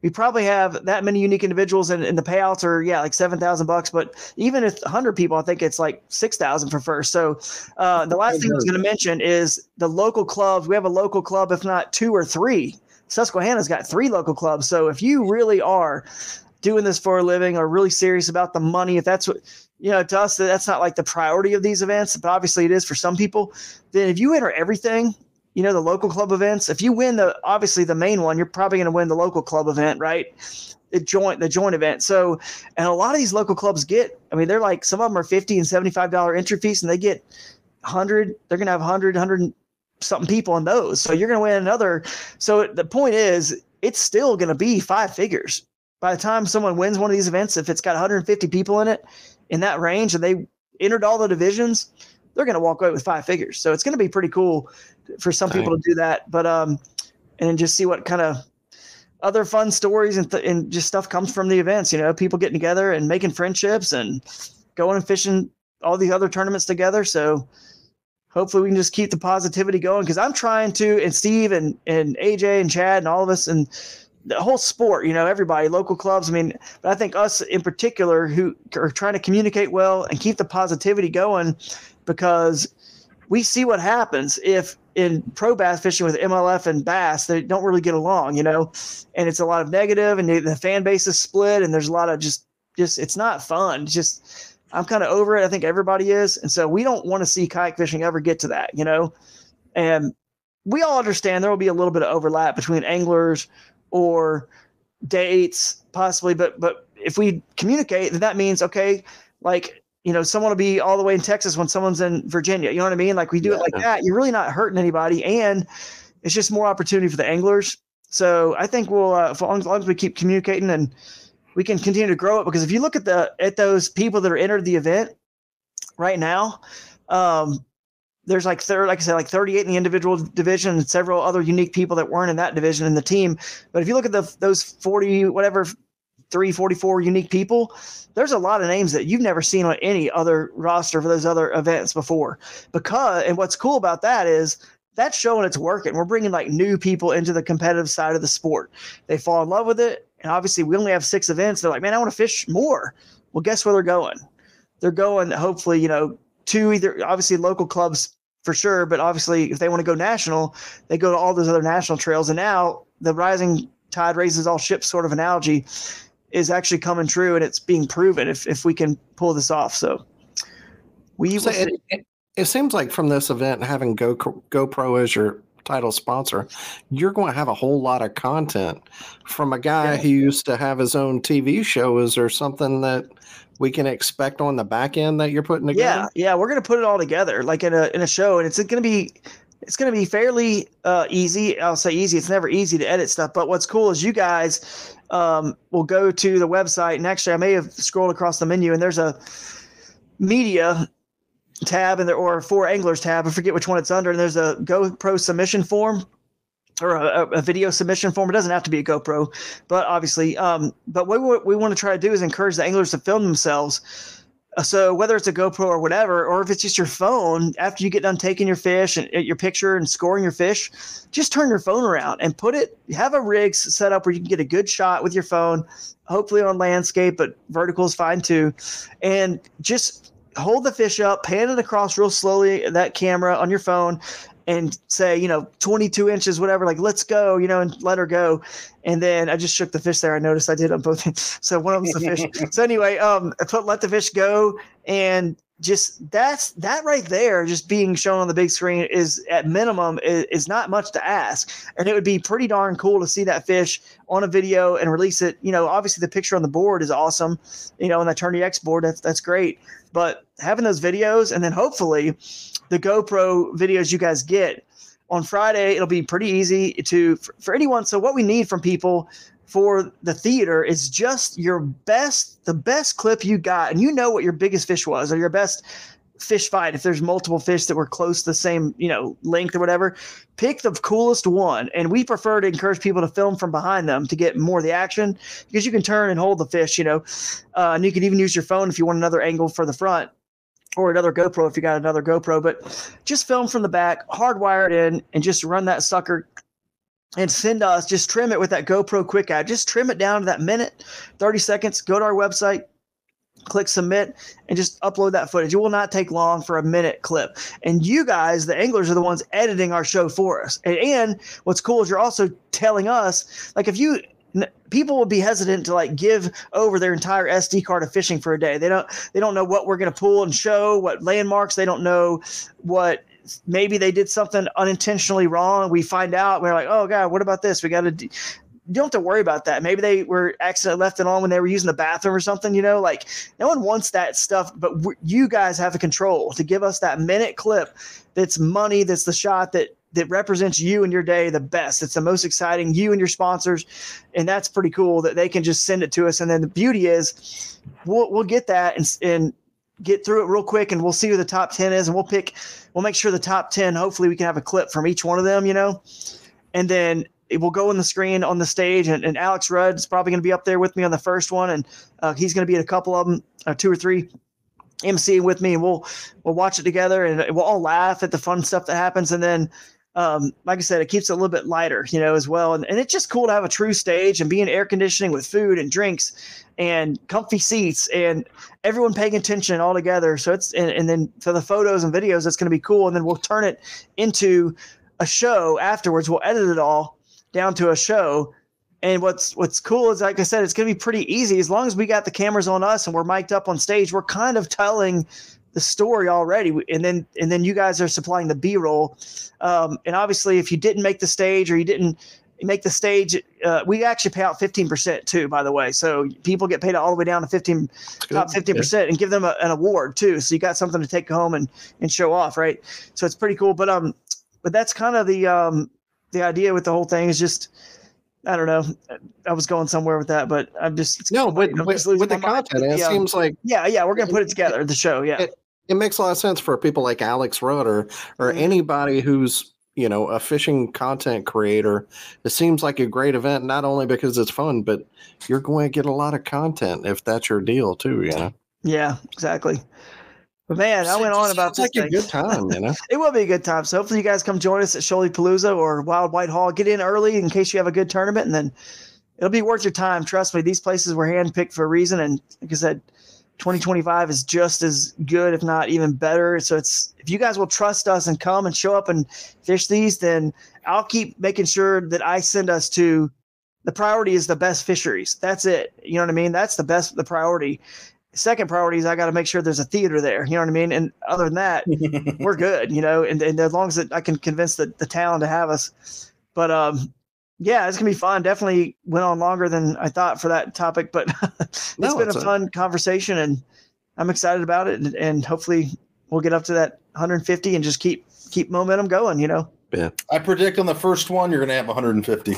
we probably have that many unique individuals, and the payouts are like $7,000. But even if 100 people, I think it's like 6,000 for first. So the last thing I was going to mention is the local clubs. We have a local club, if not 2 or 3. Susquehanna's got 3 local clubs. So if you really are doing this for a living or really serious about the money, if that's what, to us, that's not like the priority of these events, but obviously it is for some people, then if you enter everything, the local club events, if you win obviously the main one, you're probably going to win the local club event, right? The joint event. So, and a lot of these local clubs they're like, some of them are $50 and $75 entry fees, and they get 100, they're going to have 100 something people in those. So you're going to win another. So the point is, it's still going to be 5 figures. By the time someone wins one of these events, if it's got 150 people in it, in that range, and they entered all the divisions, they're going to walk away with 5 figures. So it's going to be pretty cool for some people to do that. But and just see what kind of other fun stories and just stuff comes from the events. People getting together and making friendships and going and fishing all these other tournaments together. So hopefully we can just keep the positivity going, because I'm trying to, and Steve and AJ and Chad and all of us and the whole sport, everybody, local clubs. But I think us in particular, who are trying to communicate well and keep the positivity going, because we see what happens if in pro bass fishing with MLF and bass, they don't really get along, and it's a lot of negative, and the fan base is split, and there's a lot of just it's not fun. I'm kind of over it. I think everybody is. And so we don't want to see kayak fishing ever get to that, and we all understand there will be a little bit of overlap between anglers or dates possibly, but if we communicate, then that means, okay, like, someone will be all the way in Texas when someone's in Virginia, you know what I mean? Like, we do it like that, you're really not hurting anybody, and it's just more opportunity for the anglers. So I think we'll, as long as we keep communicating, and we can continue to grow it, because if you look at those people that are entered the event right now, there's like 38 in the individual division and several other unique people that weren't in that division in the team. But if you look at those 44 unique people, there's a lot of names that you've never seen on any other roster for those other events before. And what's cool about that is that's showing it's working. We're bringing like new people into the competitive side of the sport. They fall in love with it. And obviously we only have 6 events. They're like, man, I want to fish more. Well, guess where they're going? They're going, hopefully, to either obviously local clubs for sure, but obviously if they want to go national, they go to all those other national trails. And now the rising tide raises all ships sort of analogy is actually coming true, and it's being proven if we can pull this off. So it seems like from this event, having GoPro as your title sponsor, you're going to have a whole lot of content from a guy who used to have his own TV show. Is there something that we can expect on the back end that you're putting together? Yeah, we're going to put it all together like in a show, and it's going to be fairly easy. I'll say easy. It's never easy to edit stuff, but what's cool is you guys will go to the website, and actually I may have scrolled across the menu, and there's a media tab or for anglers tab. I forget which one it's under, and there's a GoPro submission form or a video submission form. It doesn't have to be a GoPro, but obviously, but what we want to try to do is encourage the anglers to film themselves. So whether it's a GoPro or whatever, or if it's just your phone, after you get done taking your fish and your picture and scoring your fish, just turn your phone around and have a rig set up where you can get a good shot with your phone, hopefully on landscape, but vertical is fine too. And just hold the fish up, pan it across real slowly, that camera on your phone, and say, 22 inches, whatever, like, let's go, and let her go. And then I just shook the fish there. I noticed I did on both. So one of them's the fish. So anyway, let the fish go. And just that right there, just being shown on the big screen is at minimum is not much to ask. And it would be pretty darn cool to see that fish on a video and release it. Obviously the picture on the board is awesome, on the Tourney X board, that's great. But having those videos, and then hopefully the GoPro videos you guys get on Friday, it'll be pretty easy for anyone. So what we need from people for the theater is just the best clip you got, and what your biggest fish was, or your best fish fight. If there's multiple fish that were close to the same, length or whatever, pick the coolest one. And we prefer to encourage people to film from behind them to get more of the action, because you can turn and hold the fish, and you can even use your phone if you want another angle for the front, or another GoPro if you got another GoPro. But just film from the back, hardwire it in, and just run that sucker and send us, just trim it with that GoPro quick add. Just trim it down to that minute, 30 seconds. Go to our website, click submit, and just upload that footage. It will not take long for a minute clip. And you guys, the anglers, are the ones editing our show for us. And what's cool is you're also telling us, like, people will be hesitant to like give over their entire SD card of fishing for a day. They don't know what we're going to pull and show, what landmarks. They don't know what, maybe they did something unintentionally wrong. We find out, we're like, oh God, what about this? We got to you don't have to worry about that. Maybe they were accidentally left it on when they were using the bathroom or something, like no one wants that stuff, but you guys have the control to give us that minute clip. That's money. That's the shot that represents you and your day the best. It's the most exciting, you and your sponsors. And that's pretty cool that they can just send it to us. And then the beauty is we'll get that and get through it real quick, and we'll see who the top 10 is. And we'll make sure the top 10, hopefully we can have a clip from each one of them, and then it will go on the screen on the stage, and Alex Rudd is probably going to be up there with me on the first one. And he's going to be in a couple of them, 2 or 3 MC with me, and we'll watch it together, and we'll all laugh at the fun stuff that happens. And then, like I said, it keeps it a little bit lighter, as well. And it's just cool to have a true stage and be in air conditioning with food and drinks and comfy seats and everyone paying attention all together. So and then for the photos and videos, it's going to be cool. And then we'll turn it into a show afterwards. We'll edit it all down to a show. And what's cool is, like I said, it's going to be pretty easy as long as we got the cameras on us and we're mic'd up on stage. We're kind of telling the story already, and then you guys are supplying the B-roll. And obviously, if you didn't make the stage or you didn't make the stage, we actually pay out 15% too, by the way. So people get paid all the way down to top 15%, and give them an award too. So you got something to take home and show off, right? So it's pretty cool. But that's kind of the idea with the whole thing is just, I don't know. I was going somewhere with that, but I'm just with the content. It seems like we're gonna put it together. The show, it makes a lot of sense for people like Alex Rudd or anybody who's a fishing content creator. It seems like a great event, not only because it's fun, but you're going to get a lot of content if that's your deal too. Yeah, exactly. But man, I went on about this. It's like a good time, It will be a good time. So hopefully you guys come join us at Shoaly-Palooza or Wild White Hall. Get in early in case you have a good tournament, and then it'll be worth your time. Trust me, these places were handpicked for a reason. And like I said, 2025 is just as good, if not even better. So if you guys will trust us and come and show up and fish these, then I'll keep making sure that I send us to the priority is the best fisheries. That's it. You know what I mean? That's the priority. Second priority is I got to make sure there's a theater there. You know what I mean? And other than that, we're good, and as long as I can convince the town to have us. But yeah, it's going to be fun. Definitely went on longer than I thought for that topic, but it's been a fun conversation, and I'm excited about it. And hopefully we'll get up to that 150 and just keep momentum going, Yeah. I predict on the first one, you're going to have 150.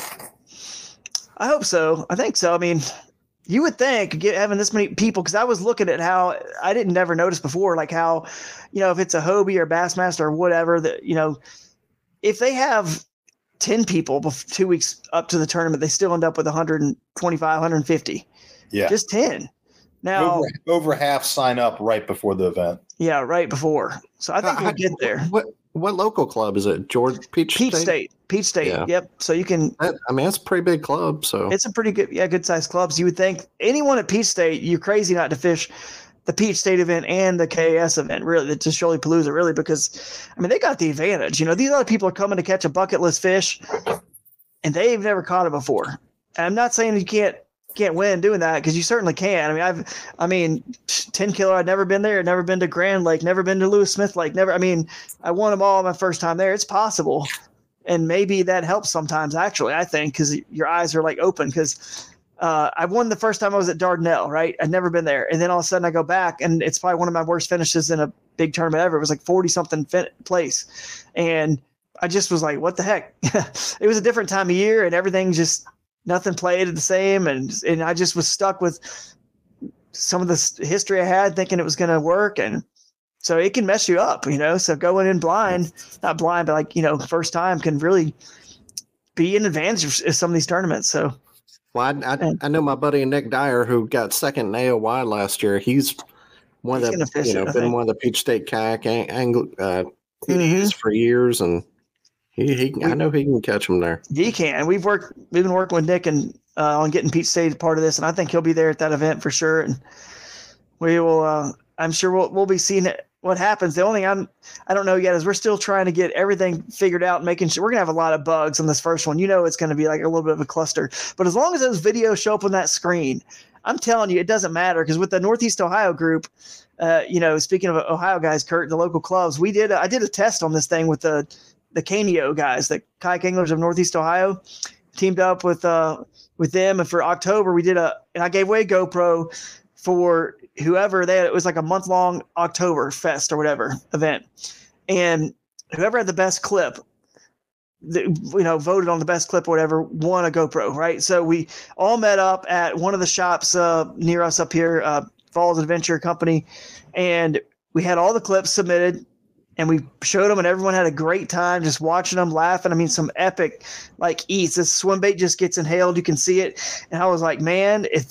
I hope so. I think so. I mean, you would think having this many people, because I was looking at how I didn't never notice before, like how, if it's a Hobie or Bassmaster or whatever, that, if they have 10 people 2 weeks up to the tournament, they still end up with 125, 150. Yeah. Just 10. Now over half sign up right before the event. Yeah, right before. So I think we'll get there. What local club is it? Peach State? Peach State. Yeah. Yep. So you can. It's a pretty big club. So it's a pretty good sized clubs. You would think anyone at Peach State, you're crazy not to fish the Peach State event and the KAS event, really, to Shoaly-Palooza, really, because they got the advantage. These other people are coming to catch a bucket list fish, and they've never caught it before. And I'm not saying you can't win doing that, because you certainly can. 10 kilo, I'd never been there, never been to Grand Lake, never been to Lewis Smith Lake, I won them all my first time there. It's possible. And maybe that helps sometimes, actually, I think, because your eyes are like open, because I won the first time I was at Dardanelle, right? I'd never been there. And then all of a sudden I go back, and it's probably one of my worst finishes in a big tournament ever. It was like 40 something place. And I just was like, what the heck? It was a different time of year, and everything just, nothing played the same. And I just was stuck with some of the history I had, thinking it was going to work. And so it can mess you up, so going in blind, not blind, but first time can really be an advantage of some of these tournaments. So, well, I know my buddy Nick Dyer, who got second in AOY last year. He's one of the, been one of the Peach State kayak anglers for years, and I know he can catch them there. He can. We've been working with Nick and on getting Pete State part of this, and I think he'll be there at that event for sure. And we will. I'm sure we'll be seeing what happens. The only thing I don't know yet is we're still trying to get everything figured out, and making sure we're gonna have a lot of bugs on this first one. It's going to be like a little bit of a cluster, but as long as those videos show up on that screen, I'm telling you, it doesn't matter. Because with the Northeast Ohio group, speaking of Ohio guys, Kurt, the local clubs, I did a test on this thing with the Canio guys, the kayak anglers of Northeast Ohio, teamed up with them, and for October we did and I gave away a GoPro for whoever it was like a month-long October fest or whatever event, and whoever had the best clip, voted on the best clip or whatever, won a GoPro, right? So we all met up at one of the shops near us up here, Falls Adventure Company, and we had all the clips submitted, and we showed them, and everyone had a great time just watching them, laughing. I mean, some epic eats. This swim bait just gets inhaled. You can see it. And I was like, man, if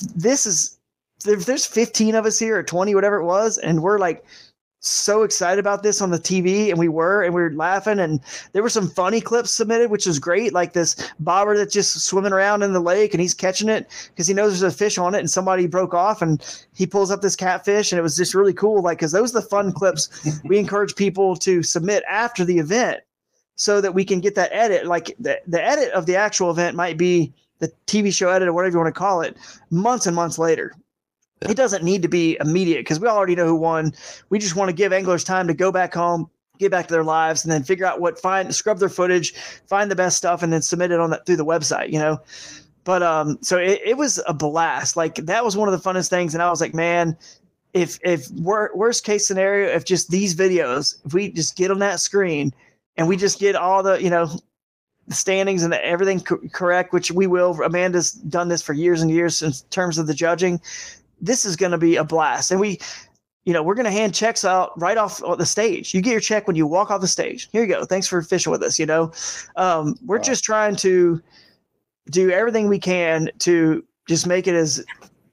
there's 15 of us here or 20, whatever it was, and we're so excited about this on the TV, and we were laughing, and there were some funny clips submitted, which was great. Like this bobber that's just swimming around in the lake, and he's catching it because he knows there's a fish on it, and somebody broke off, and he pulls up this catfish, and it was just really cool. Because those are the fun clips we encourage people to submit after the event, so that we can get that edit. The edit of the actual event might be the TV show edit or whatever you want to call it, months and months later. It doesn't need to be immediate because we already know who won. We just want to give anglers time to go back home, get back to their lives, and then figure out scrub their footage, find the best stuff, and then submit it through the website, But so it was a blast. That was one of the funnest things. And I was like, man, if worst case scenario, if just these videos, if we just get on that screen and we just get all the, the standings and everything correct, which we will. Amanda's done this for years and years in terms of the judging. This is going to be a blast. And we're going to hand checks out right off the stage. You get your check when you walk off the stage. Here you go. Thanks for fishing with us. We're just trying to do everything we can to just make it as,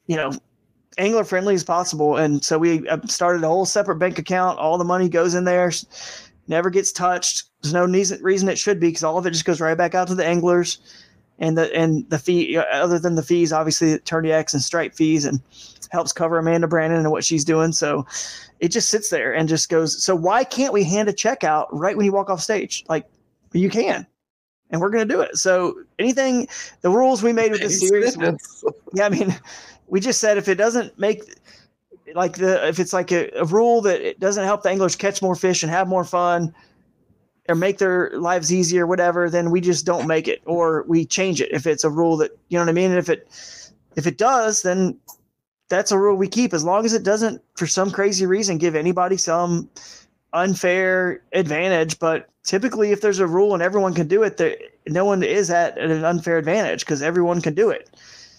angler friendly as possible. And so we started a whole separate bank account. All the money goes in there, never gets touched. There's no reason it should be, because all of it just goes right back out to the anglers. And the fee, other than the fees, obviously Tourney X and Stripe fees, and helps cover Amanda Brandon and what she's doing. So it just sits there and just goes. So why can't we hand a check out right when you walk off stage? You can, and we're going to do it. So the rules we made with this series, we just said if it doesn't make if it's a rule that it doesn't help the anglers catch more fish and have more fun, or make their lives easier, whatever, then we just don't make it, or we change it. If it's a rule that, you know what I mean? And if it does, then that's a rule we keep, as long as it doesn't, for some crazy reason, give anybody some unfair advantage. But typically if there's a rule and everyone can do it, no one is at an unfair advantage because everyone can do it,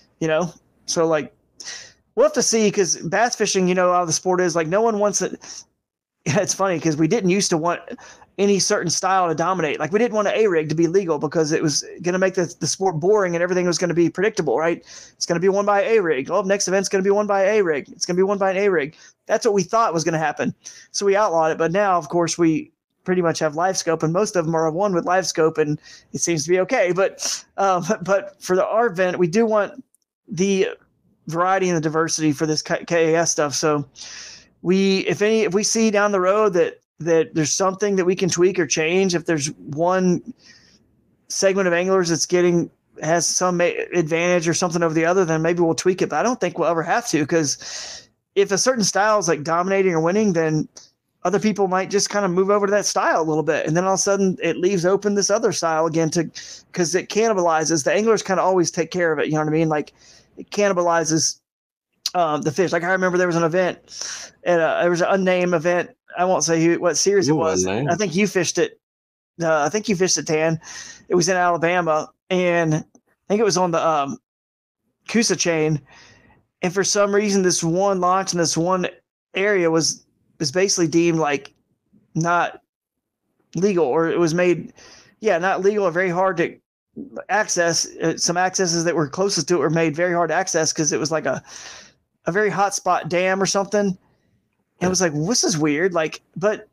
So we'll have to see, because bass fishing, how the sport is, no one wants it. It's funny because we didn't used to want any certain style to dominate. We didn't want an A-rig to be legal because it was going to make the sport boring and everything was going to be predictable, right? It's going to be won by A-rig. Oh, next event's going to be won by A-rig. It's going to be won by an A-rig. That's what we thought was going to happen. So we outlawed it. But now, of course, we pretty much have live scope, and most of them are one with live scope, and it seems to be okay. But for our event, we do want the variety and the diversity for this KAS stuff. So if we see down the road that there's something that we can tweak or change, if there's one segment of anglers has some advantage or something over the other, then maybe we'll tweak it. But I don't think we'll ever have to, because if a certain style is dominating or winning, then other people might just kind of move over to that style a little bit. And then all of a sudden it leaves open this other style again because it cannibalizes. The anglers kind of always take care of it. You know what I mean? It cannibalizes the fish. I remember there was an event, and there was an unnamed event. I won't say what series it was. I think you fished it. I think you fished it, Tan. It was in Alabama, and I think it was on the Coosa chain. And for some reason, this one launch in this one area was basically deemed not legal, or it was made, not legal or very hard to access. Some accesses that were closest to it were made very hard to access because it was a very hot spot dam or something. And it was well, this is weird. But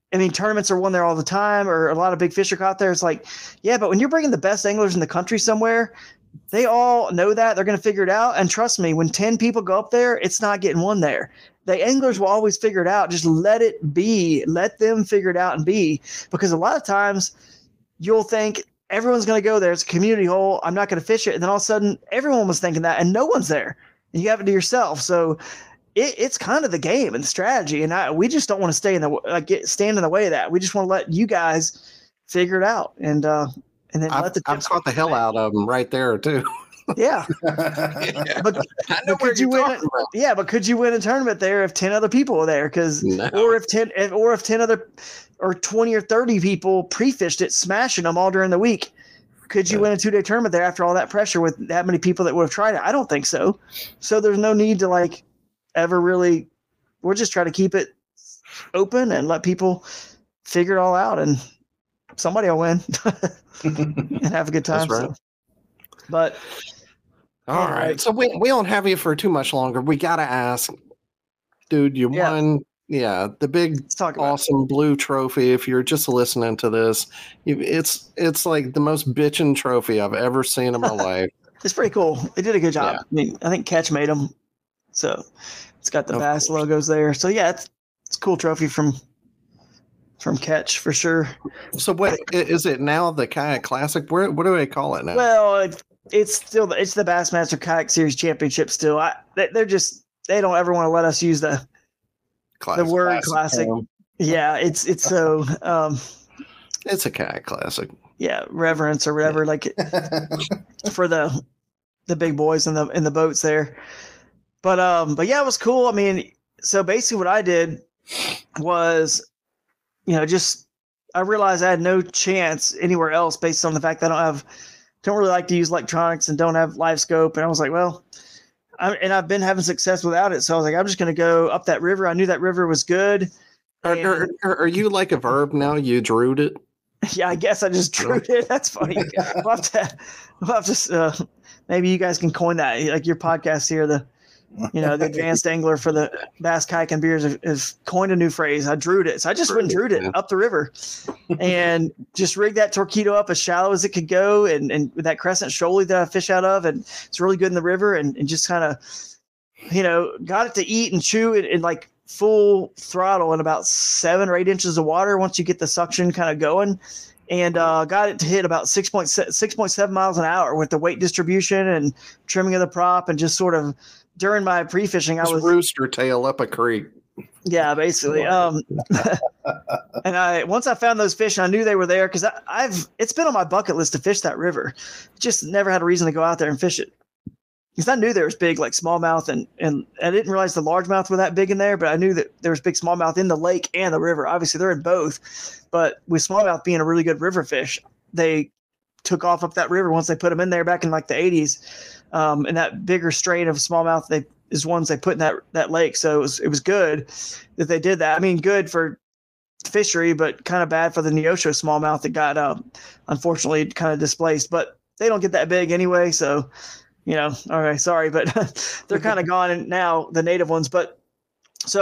I mean, tournaments are won there all the time, or a lot of big fish are caught there. It's like, yeah, but when you're bringing the best anglers in the country somewhere, they all know that. They're going to figure it out. And trust me, when 10 people go up there, it's not getting one there. The anglers will always figure it out. Just let it be. Let them figure it out and be. Because a lot of times you'll think everyone's going to go there. It's a community hole. I'm not going to fish it. And then all of a sudden, everyone was thinking that, and no one's there. And you have it to yourself. So it's kind of the game and the strategy. And we just don't want to stand in the way of that. We just want to let you guys figure it out. And then I've caught the hell out of them right there too. Yeah. But could you win? Yeah, but could you win a tournament there if 10 other people were there? Or if 10 other or 20 or 30 people pre-fished it, smashing them all during the week? Could you win a 2-day tournament there after all that pressure with that many people that would have tried it? I don't think so. So there's no need to ever really. We're just trying to keep it open and let people figure it all out, and somebody will win and have a good time. That's right. But all right. So we don't have you for too much longer. We got to ask, dude, you won. Yeah. The big, awesome blue trophy. If you're just listening to this, it's like the most bitchin' trophy I've ever seen in my life. It's pretty cool. They did a good job. Yeah. I mean, I think Catch made them. So it's got the Bass logos there. So yeah, it's a cool trophy from Catch for sure. So what is it now? The Kayak Classic? What do they call it now? Well, it's the Bassmaster Kayak Series Championship still. They don't ever want to let us use the word classic. Yeah, it's so it's a Kayak Classic. Yeah, reverence or whatever, for the big boys in the boats there. But yeah, it was cool. I mean, so basically what I did was, I realized I had no chance anywhere else based on the fact that I don't really like to use electronics and don't have live scope. And I was like, well, I've been having success without it. So I was like, I'm just going to go up that river. I knew that river was good. Are you like a verb now? You drewed it? Yeah, I guess I just drewed it. That's funny. Maybe you guys can coin that. Like your podcast here, the advanced angler for the Bass Kayak and Beers has coined a new phrase. I drewed it. So I just went and drewed it up the river and just rigged that torpedo up as shallow as it could go. And with that crescent shoaly that I fish out of, and it's really good in the river, and just kind of, got it to eat and chew in like full throttle in about 7 or 8 inches of water once you get the suction kind of going. And got it to hit about 6.7 miles an hour with the weight distribution and trimming of the prop, and just sort of during my pre-fishing, I was rooster tail up a creek. Yeah, basically. And once I found those fish, and I knew they were there because it's been on my bucket list to fish that river. Just never had a reason to go out there and fish it. Because I knew there was big like smallmouth, and I didn't realize the largemouth were that big in there, but I knew that there was big smallmouth in the lake and the river. Obviously, they're in both, but with smallmouth being a really good river fish, they took off up that river once they put them in there back in like the 80s. And that bigger strain of smallmouth is ones they put in that lake. So it was good that they did that. I mean, good for fishery, but kind of bad for the Neosho smallmouth that got unfortunately kind of displaced. But they don't get that big anyway, so okay, sorry, but they're kind of gone now, the native ones. But so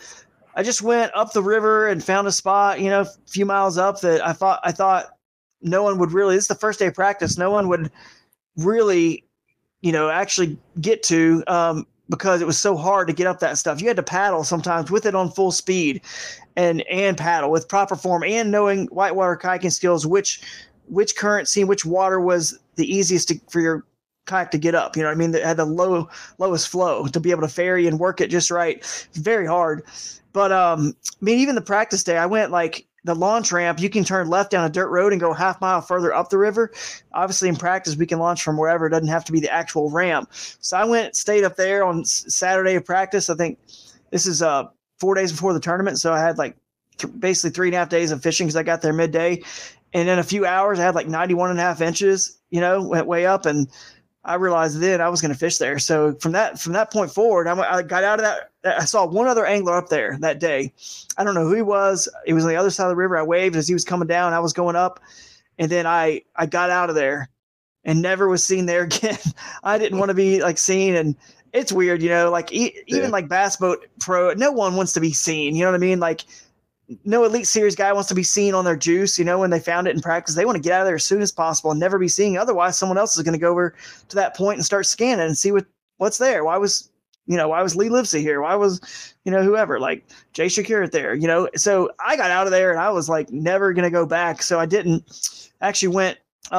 I just went up the river and found a spot, a few miles up that I thought no one would really. This is the first day of practice. No one would really, actually get to because it was so hard to get up that stuff. You had to paddle sometimes with it on full speed, and paddle with proper form, and knowing whitewater kayaking skills, which currency, which water was the easiest for your kayak to get up. You know what I mean? That had the lowest flow to be able to ferry and work it just right. Very hard. But even the practice day, I went like the launch ramp. You can turn left down a dirt road and go half mile further up the river. Obviously, in practice, we can launch from wherever. It doesn't have to be the actual ramp. So I stayed up there on Saturday of practice. I think this is 4 days before the tournament. So I had like basically 3.5 days of fishing because I got there midday. And in a few hours, I had like 91.5 inches, went way up, and I realized then I was going to fish there. So from that point forward, I got out of that. I saw one other angler up there that day. I don't know who he was. He was on the other side of the river. I waved as he was coming down. I was going up, and then I got out of there and never was seen there again. I didn't want to be like seen, and it's weird, like even like Bass Boat Pro, no one wants to be seen. You know what I mean? Like no Elite Series guy wants to be seen on their juice, when they found it in practice. They want to get out of there as soon as possible and never be seen. Otherwise, someone else is going to go over to that point and start scanning and see what's there. Why was Lee Livesey here? Why was, whoever, like Jay Shakir there, So I got out of there and I was like never going to go back. So I didn't actually went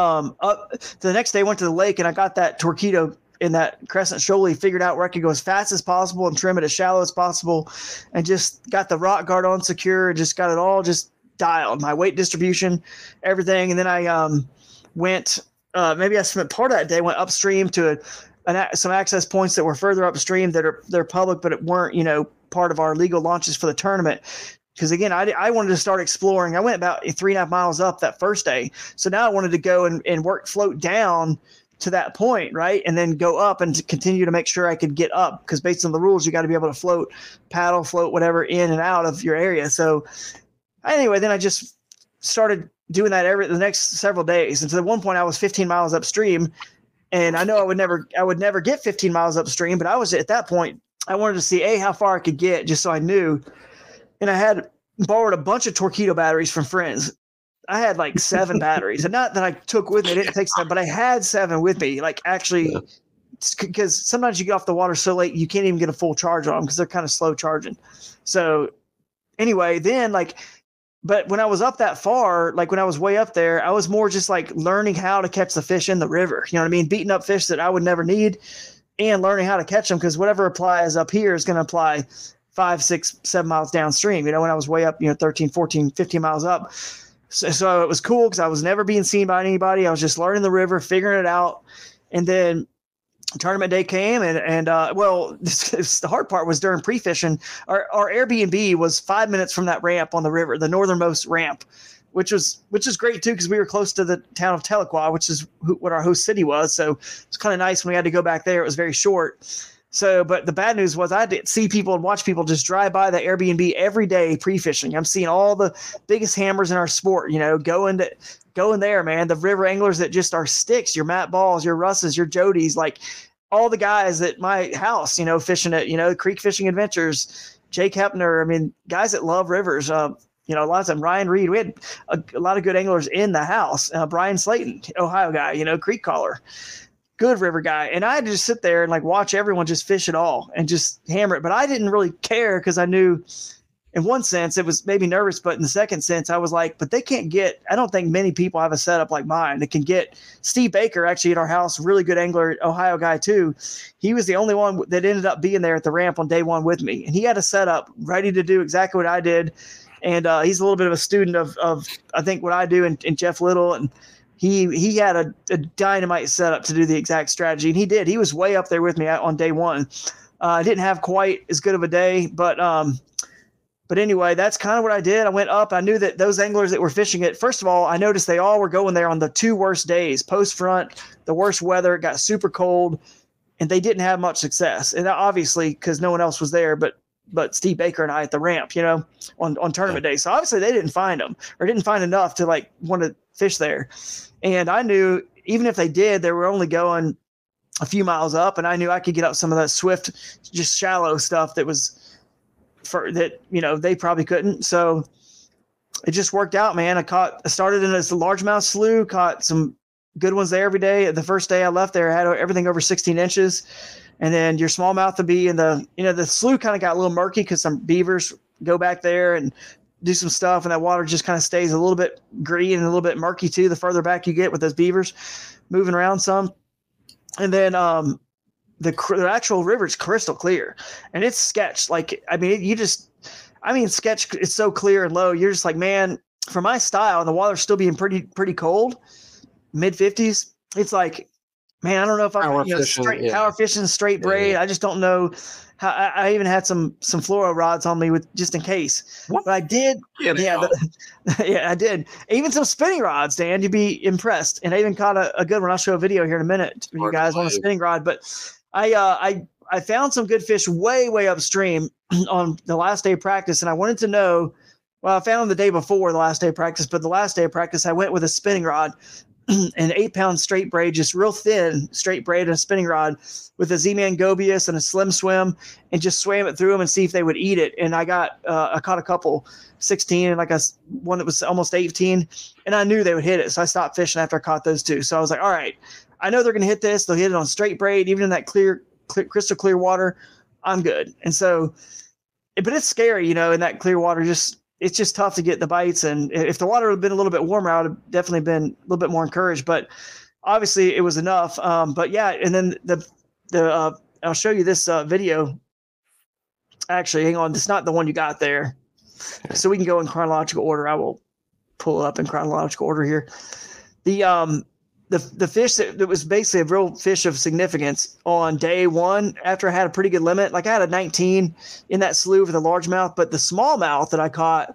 up the next day, went to the lake, and I got that Torquedo in that Crescent Shoaly, figured out where I could go as fast as possible and trim it as shallow as possible, and just got the rock guard on secure, just got it all just dialed, my weight distribution, everything. And then I went, maybe I spent part of that day, went upstream to some access points that were further upstream they're public, but it weren't, part of our legal launches for the tournament. Because again, I wanted to start exploring. I went about 3.5 miles up that first day. So now I wanted to go and float down to that point, right? And then go up and to continue to make sure I could get up, because based on the rules, you got to be able to float, paddle, float, whatever, in and out of your area. So anyway, then I just started doing that the next several days. And to one point I was 15 miles upstream, and I know I would never get 15 miles upstream, but I was at that point, I wanted to see how far I could get, just so I knew. And I had borrowed a bunch of Torquedo batteries from friends. I had like 7 batteries, and not that I took with me. I didn't take 7, but I had 7 with me. Like actually, because sometimes you get off the water so late, you can't even get a full charge on them because they're kind of slow charging. So anyway, then but when I was up that far, like when I was way up there, I was more just like learning how to catch the fish in the river. You know what I mean? Beating up fish that I would never need, and learning how to catch them, because whatever applies up here is going to apply 5, 6, 7 miles downstream. When I was way up, 13, 14, 15 miles up. So it was cool because I was never being seen by anybody. I was just learning the river, figuring it out. And then tournament day came, and the hard part was during pre-fishing. Our Airbnb was 5 minutes from that ramp on the river, the northernmost ramp, which is great too, because we were close to the town of Tahlequah, which is what our host city was. So it's kind of nice when we had to go back there. It was very short. So, but the bad news was I did see people and watch people just drive by the Airbnb every day pre-fishing. I'm seeing all the biggest hammers in our sport, going there, man. The river anglers that just are sticks, your Matt Balls, your Russes, your Jodies, like all the guys at my house, fishing at, Creek Fishing Adventures, Jake Hepner. I mean, guys that love rivers. A lot of them, Ryan Reed. We had a lot of good anglers in the house. Brian Slayton, Ohio guy, creek caller. Good river guy. And I had to just sit there and like watch everyone just fish it all and just hammer it. But I didn't really care, because I knew in one sense it was maybe nervous, but in the second sense I was like, but they can't get, I don't think many people have a setup like mine that can get. Steve Baker, actually at our house, really good angler, Ohio guy too. He was the only one that ended up being there at the ramp on day one with me. And he had a setup ready to do exactly what I did. And he's a little bit of a student of I think what I do, and Jeff Little, and he had a dynamite setup to do the exact strategy, and he did. He was way up there with me on day one. I didn't have quite as good of a day, but anyway, that's kind of what I did. I went up. I knew that those anglers that were fishing it, first of all, I noticed they all were going there on the 2 worst days, post front, the worst weather. It got super cold, and they didn't have much success. And obviously, because no one else was there, but Steve Baker and I at the ramp, on tournament day. So obviously they didn't find them, or didn't find enough to like want to fish there. And I knew even if they did, they were only going a few miles up, and I knew I could get up some of that swift, just shallow stuff that was they probably couldn't. So it just worked out, man. I started in a largemouth slough, caught some good ones there every day. The first day I left there, I had everything over 16 inches. And then your smallmouth would be in the slough kind of got a little murky because some beavers go back there and do some stuff, and that water just kind of stays a little bit green and a little bit murky too, the further back you get with those beavers moving around some. And then the actual river is crystal clear, and it's sketched. Like, I mean, sketch, it's so clear and low. You're just like, man, for my style, and the water's still being pretty cold, mid 50s. It's like, man, I don't know if I'm power fishing, straight braid. I just don't know how. I even had some fluoro rods on me with just in case. What? But I did. I did. Even some spinning rods, Dan. You'd be impressed. And I even caught a good one. I'll show a video here in a minute for you guys on a spinning rod. But I found some good fish way upstream on the last day of practice, and I wanted to know. Well, I found them the day before the last day of practice, but the last day of practice, I went with a spinning rod. an 8-pound straight braid, just real thin straight braid and a spinning rod with a Z-Man Gobius and a Slim Swim, and just swam it through them and see if they would eat it. And I caught a couple 16 and like one that was almost 18, and I knew they would hit it. So I stopped fishing after I caught those two. So I was like, all right, I know they're going to hit this. They'll hit it on straight braid, even in that crystal clear water. I'm good. And so, but it's scary, in that clear water, it's just tough to get the bites. And if the water had been a little bit warmer, I would have definitely been a little bit more encouraged, but obviously it was enough. But yeah. And then I'll show you this video. Actually, hang on. It's not the one you got there. So we can go in chronological order. I will pull it up in chronological order here. The fish that was basically a real fish of significance on day one, after I had a pretty good limit, like I had a 19 in that slew for the largemouth, but the smallmouth that I caught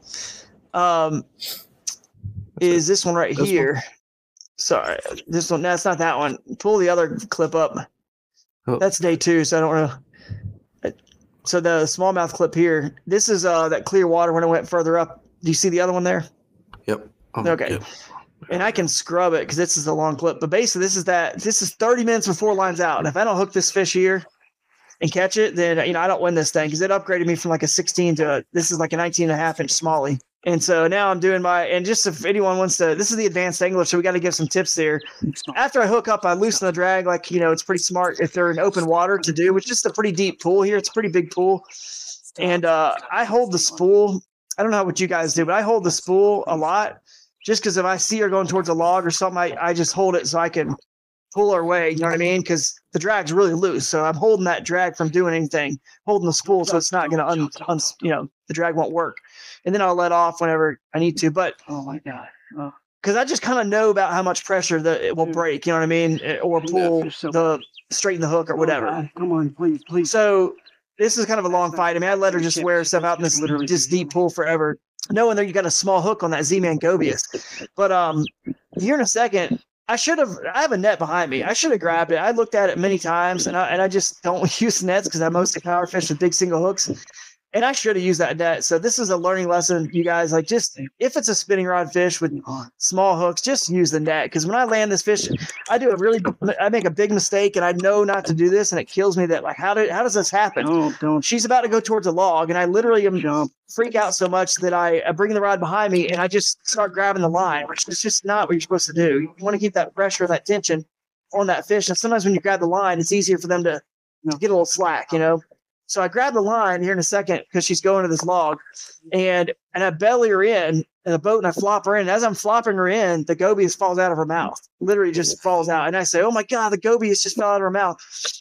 is this one right here. Sorry, this one. That's not that one. Pull the other clip up. Oh. That's day 2, so I don't know. So the smallmouth clip here, this is that clear water when it went further up. Do you see the other one there? Yep. Okay. Yep. And I can scrub it because this is a long clip. But basically, this is 30 minutes before line's out. And if I don't hook this fish here and catch it, then I don't win this thing, because it upgraded me from like a 16 to this is like a 19.5-inch smallie. And so now I'm doing and just if anyone wants to, this is the advanced angler, so we got to give some tips there. After I hook up, I loosen the drag, like, it's pretty smart if they're in open water to do, which is just a pretty deep pool here. It's a pretty big pool. And I hold the spool. I don't know what you guys do, but I hold the spool a lot. Just because if I see her going towards a log or something, I just hold it so I can pull her away. You know what I mean? Because the drag's really loose. So I'm holding that drag from doing anything, holding the spool so it's not going to, the drag won't work. And then I'll let off whenever I need to. But oh my God. Because I just kind of know about how much pressure that it will break, you know what I mean? Or pull straighten the hook or whatever. God. Come on, please. So this is kind of a long fight. I mean, I let her just wear stuff out in this just deep pool forever, knowing that you got a small hook on that Z-Man Gobius. But here in a second, I have a net behind me. I should have grabbed it. I looked at it many times, and I just don't use nets because I mostly power fish with big single hooks. And I should have used that net. So this is a learning lesson, you guys. Like, just if it's a spinning rod fish with small hooks, just use the net. Because when I land this fish, I make a big mistake, and I know not to do this, and it kills me that, like, how does this happen? Don't. She's about to go towards a log, and I literally freak out so much that I bring the rod behind me, and I just start grabbing the line, which is just not what you're supposed to do. You want to keep that pressure, that tension on that fish. And sometimes when you grab the line, it's easier for them to get a little slack, So I grab the line here in a second because she's going to this log, and I belly her in the boat, and I flop her in. And as I'm flopping her in, the Gobius falls out of her mouth. Literally just falls out. And I say, oh my God, the Gobius just fell out of her mouth.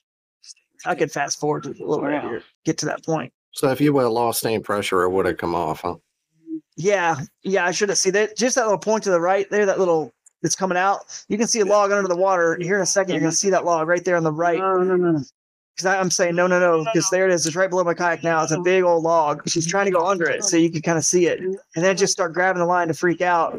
I could fast forward a little bit here, get to that point. So if you would have lost any pressure, it would have come off, huh? Yeah. I should have seen that. Just that little point to the right there, that little that's coming out. You can see a log under the water. Here in a second, you're going to see that log right there on the right. No. Because I'm saying no, because there it is. It's right below my kayak now. It's a big old log. She's trying to go under it, so you can kind of see it. And then just start grabbing the line to freak out.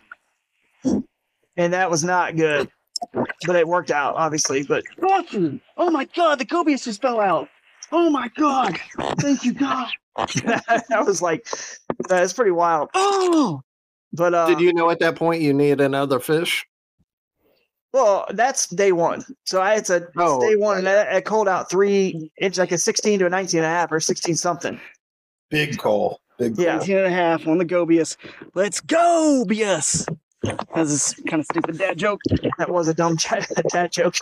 And that was not good. But it worked out, obviously. But oh my God, the Gobius just fell out. Oh my God. Thank you, God. I was like, that's pretty wild. Oh! But did you know at that point you needed another fish? Well, that's day one. So it's day one, and I called out 3 inches, like a 16 to a 19.5 or 16 something. Big call. Big Yeah. 19.5 on the Gobius. Let's go, Gobius. That's this kind of stupid dad joke. That was a dumb dad joke.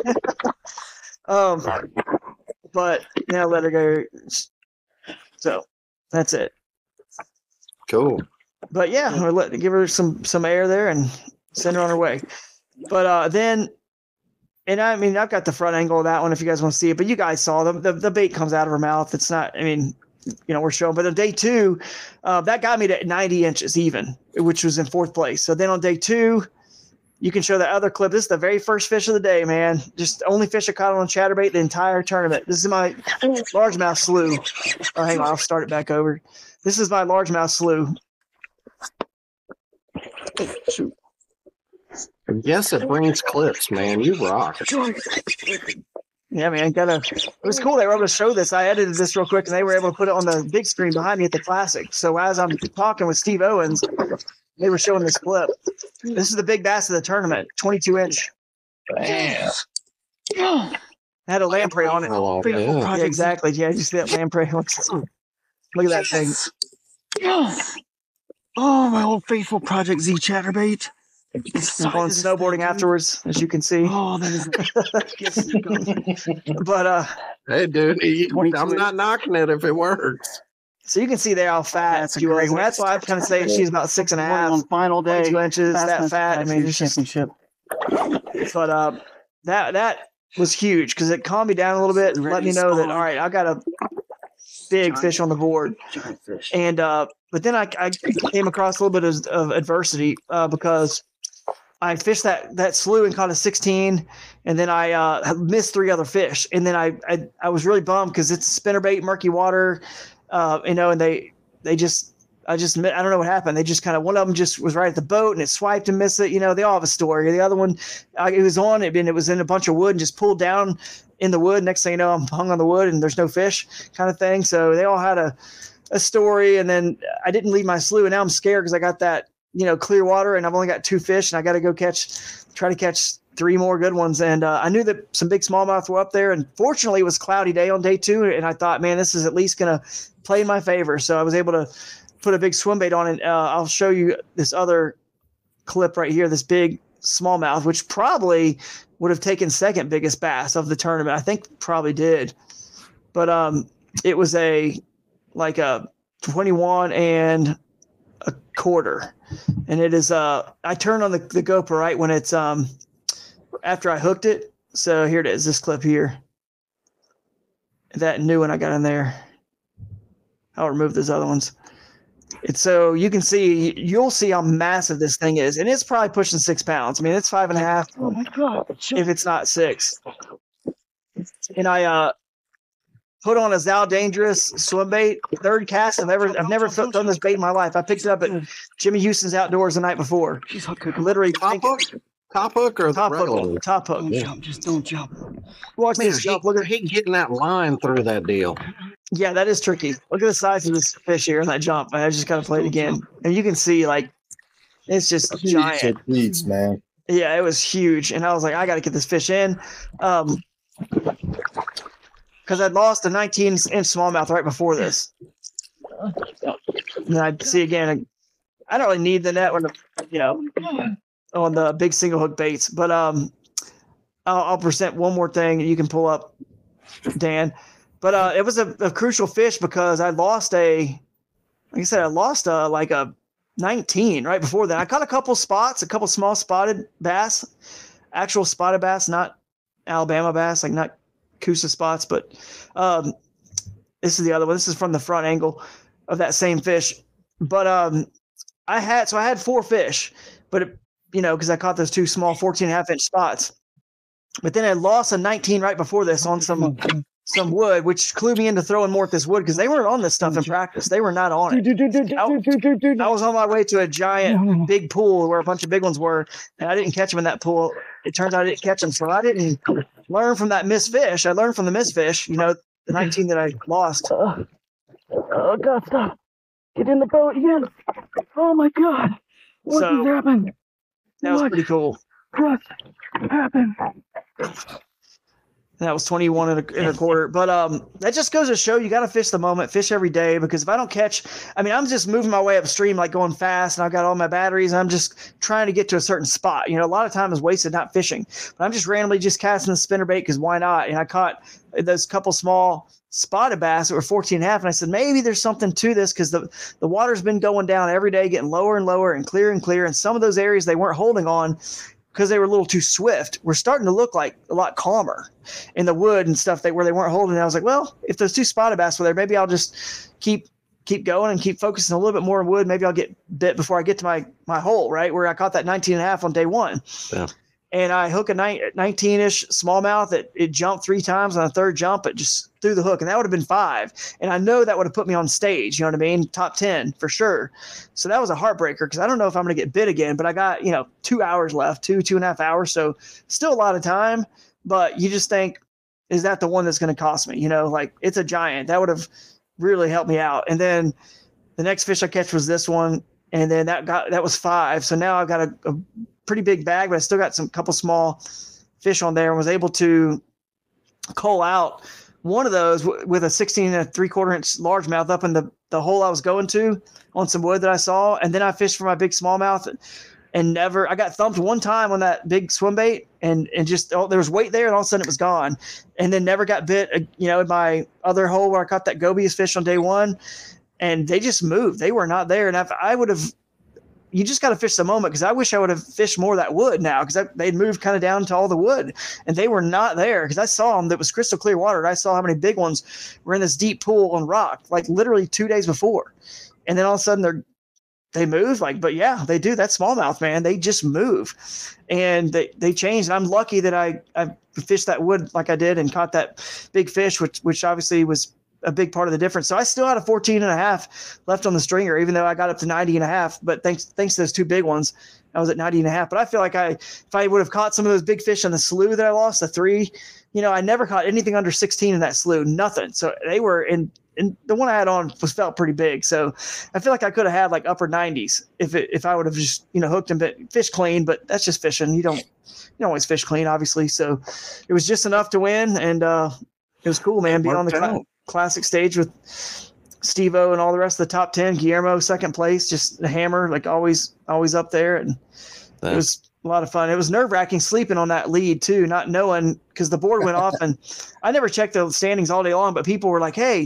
But now let her go. So that's it. Cool. But yeah, we'll give her some air there and send her on her way. But then, and I mean, I've got the front angle of that one if you guys want to see it, but you guys saw the bait comes out of her mouth. It's not, I mean, we're showing, but on day 2, that got me to 90 inches even, which was in 4th place. So then on day 2, you can show that other clip. This is the very first fish of the day, man. Just only fish I caught on chatterbait the entire tournament. This is my largemouth slew. Oh, hang on, I'll start it back over. This is my largemouth slew. Shoot. Yes, it brings clips, man. You rock. Yeah, man, it was cool they were able to show this. I edited this real quick, and they were able to put it on the big screen behind me at the Classic. So as I'm talking with Steve Owens, they were showing this clip. This is the big bass of the tournament, 22-inch. Damn. It had a lamprey on it. Oh, Faithful yeah. Yeah, Project exactly. Yeah, you see that lamprey? Look at that thing. Oh, my old faithful Project Z chatterbait. I'm going snowboarding afterwards, as you can see. Oh, that is. But Hey, dude, 22 I'm not knocking it if it works. so you can see there how fat That's a she was. great And way that's to why I'm start kind of saying she's about 6.5, on final day. 22 inches, that Bassmaster fat. I mean, it's just, championship. but that was huge because it calmed me down a little bit, and let me know that all right, I got a big fish on the board. Giant fish. And but then I came across a little bit of adversity because I fished that slough and caught a 16, and then I missed 3 other fish, and then I was really bummed because it's spinnerbait, murky water, and they just. I don't know what happened. They just kind of, one of them just was right at the boat and it swiped and missed it. They all have a story. The other one, it was on it and it was in a bunch of wood and just pulled down in the wood. Next thing you know, I'm hung on the wood and there's no fish kind of thing. So they all had a story. And then I didn't leave my slough and now I'm scared because I got that, clear water and I've only got 2 fish and I got to go try to catch 3 more good ones. And I knew that some big smallmouth were up there. And fortunately it was a cloudy day on day 2. And I thought, man, this is at least going to play in my favor. So I was able to put a big swim bait on it. I'll show you this other clip right here, this big smallmouth, which probably would have taken second biggest bass of the tournament. I think probably did. But it was a 21 and a quarter. And it is I turned on the GoPro right when it's after I hooked it. So here it is, this clip here. That new one I got in there. I'll remove those other ones. It's so you can see, you'll see how massive this thing is, and it's probably pushing 6 pounds. I mean, it's 5.5. Oh my God! If it's not 6. And I put on a Zal Dangerous swim bait, 3rd cast I've never done this bait in my life. I picked it up at Jimmy Houston's Outdoors the night before. She's hooked. Literally Top hook or top the hook. regular? Top hook. Don't jump. Just don't jump. Watch Man, this jump. Look at he getting that line through that deal. Yeah, that is tricky. Look at the size of this fish here and that jump. I just gotta play it again, and you can see it's just giant. Beats, man. Yeah, it was huge, and I was like, I got to get this fish in, because I'd lost a 19-inch smallmouth right before this. And I see again, I don't really need the net when on the big single hook baits, but I'll present one more thing you can pull up, Dan. But it was a crucial fish because I lost a 19 right before that. I caught a couple small spotted bass, actual spotted bass, not Alabama bass, like not Coosa spots, but this is the other one. This is from the front angle of that same fish. But I had 4 fish, but because I caught those 2 small 14.5-inch spots. But then I lost a 19 right before this on some wood, which clued me into throwing more at this wood because they weren't on this stuff in practice. They were not on it. I was on my way to a giant big pool where a bunch of big ones were, and I didn't catch them in that pool. It turns out I didn't catch them, so I didn't learn from that missed fish. I learned from the missed fish, the 19 that I lost. Oh God, stop. Get in the boat again. Oh my God. What just happened? That was pretty cool. What happened? That was 21 and a quarter. But that just goes to show you got to fish the moment, fish every day, because if I don't catch, I'm just moving my way upstream, like going fast, and I've got all my batteries, and I'm just trying to get to a certain spot. A lot of time is wasted not fishing. But I'm just randomly just casting the spinnerbait because why not? And I caught those couple small spotted bass that were 14.5, and I said, maybe there's something to this because the water's been going down every day, getting lower and lower and clear, and some of those areas they weren't holding on because they were a little too swift. We're starting to look like a lot calmer in the wood and stuff where they weren't holding. And I was like, well, if those 2 spotted bass were there, maybe I'll just keep going and keep focusing a little bit more on wood. Maybe I'll get bit before I get to my hole, right, where I caught that 19.5 on day 1. Yeah. And I hook a 19-ish smallmouth. It jumped 3 times. On the 3rd jump, it just threw the hook, and that would have been 5. And I know that would have put me on stage. You know what I mean? Top 10 for sure. So that was a heartbreaker because I don't know if I'm going to get bit again. But I got 2 hours left, 2.5 hours. So still a lot of time. But you just think, is that the one that's going to cost me? It's a giant. That would have really helped me out. And then the next fish I catch was this one. And then that was 5. So now I've got a pretty big bag, but I still got some couple small fish on there, and was able to cull out one of those with a 16 3/4 inch largemouth up in the hole I was going to on some wood that I saw. And then I fished for my big smallmouth and I got thumped one time on that big swim bait and just, there was weight there and all of a sudden it was gone, and then never got bit, in my other hole where I caught that gobius fish on day 1, and they just moved. They were not there. And if I would have, you just got to fish the moment, because I wish I would have fished more of that wood now, because they'd moved kind of down to all the wood, and they were not there, because I saw them. That was crystal clear water. And I saw how many big ones were in this deep pool on rock, like literally 2 days before. And then all of a sudden they move. But yeah, they do. That smallmouth, man, they just move, and they change. And I'm lucky that I fished that wood like I did and caught that big fish, which obviously was a big part of the difference. So I still had a 14.5 left on the stringer, even though I got up to 90.5. But thanks to those 2 big ones, I was at 90.5. But I feel like if I would have caught some of those big fish on the slough that I lost, the 3, I never caught anything under 16 in that slough, nothing. So they were in the one I had on felt pretty big. So I feel like I could have had like upper 90s if I would have just, hooked and fish clean, but that's just fishing. You don't always fish clean, obviously. So it was just enough to win. And it was cool, man. Being on the classic stage with Steve-O and all the rest of the top 10, Guillermo, second place, just a hammer, like always up there. And it was a lot of fun. It was nerve-wracking sleeping on that lead too, not knowing, because the board went off, and I never checked the standings all day long, but people were like, hey,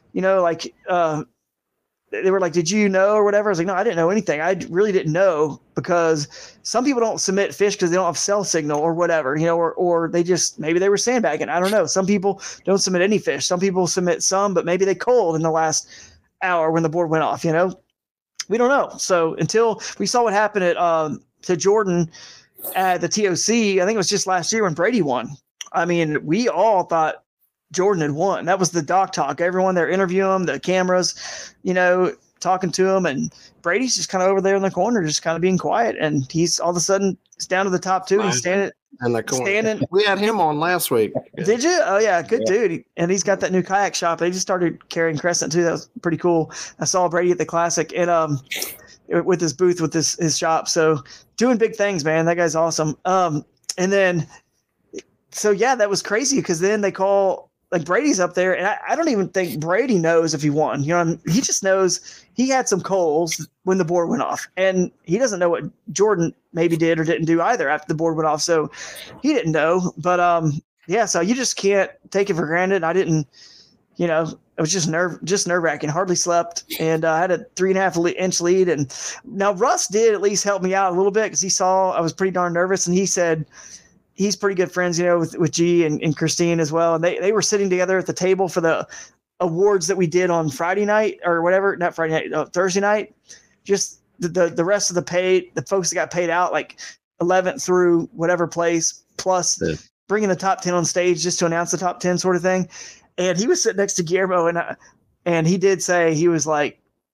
they were like, did you know, or whatever? I was like, no, I didn't know anything. I really didn't know, because some people don't submit fish because they don't have cell signal or whatever, or they just, maybe they were sandbagging. I don't know. Some people don't submit any fish. Some people submit some, but maybe they culled in the last hour when the board went off, we don't know. So until we saw what happened to Jordan at the TOC, I think it was just last year when Brady won. I mean, we all thought Jordan had won. That was the doc talk. Everyone there interviewing him, the cameras, talking to him, and Brady's just kind of over there in the corner, just kind of being quiet. And he's all of a sudden it's down to the top 2. He's standing in the corner. We had him on last week. Did you? Oh yeah, good dude. And he's got that new kayak shop. They just started carrying Crescent too. That was pretty cool. I saw Brady at the Classic and with his booth with his shop. So doing big things, man. That guy's awesome. And then so yeah, that was crazy, because then they call. Like Brady's up there, and I don't even think Brady knows if he won. He just knows he had some coals when the board went off, and he doesn't know what Jordan maybe did or didn't do either after the board went off. So he didn't know. But yeah, so you just can't take it for granted. I didn't, it was just nerve-wracking. Hardly slept, and I had a 3.5 inch lead. And now Russ did at least help me out a little bit, because he saw I was pretty darn nervous, and he said. He's pretty good friends, with G and Christine as well. And they were sitting together at the table for the awards that we did on Friday night or whatever, not Friday night, Thursday night. Just the rest of the folks that got paid out, like 11th through whatever place, plus bringing the top 10 on stage just to announce the top 10 sort of thing. And he was sitting next to Guillermo, and he did say, he's like,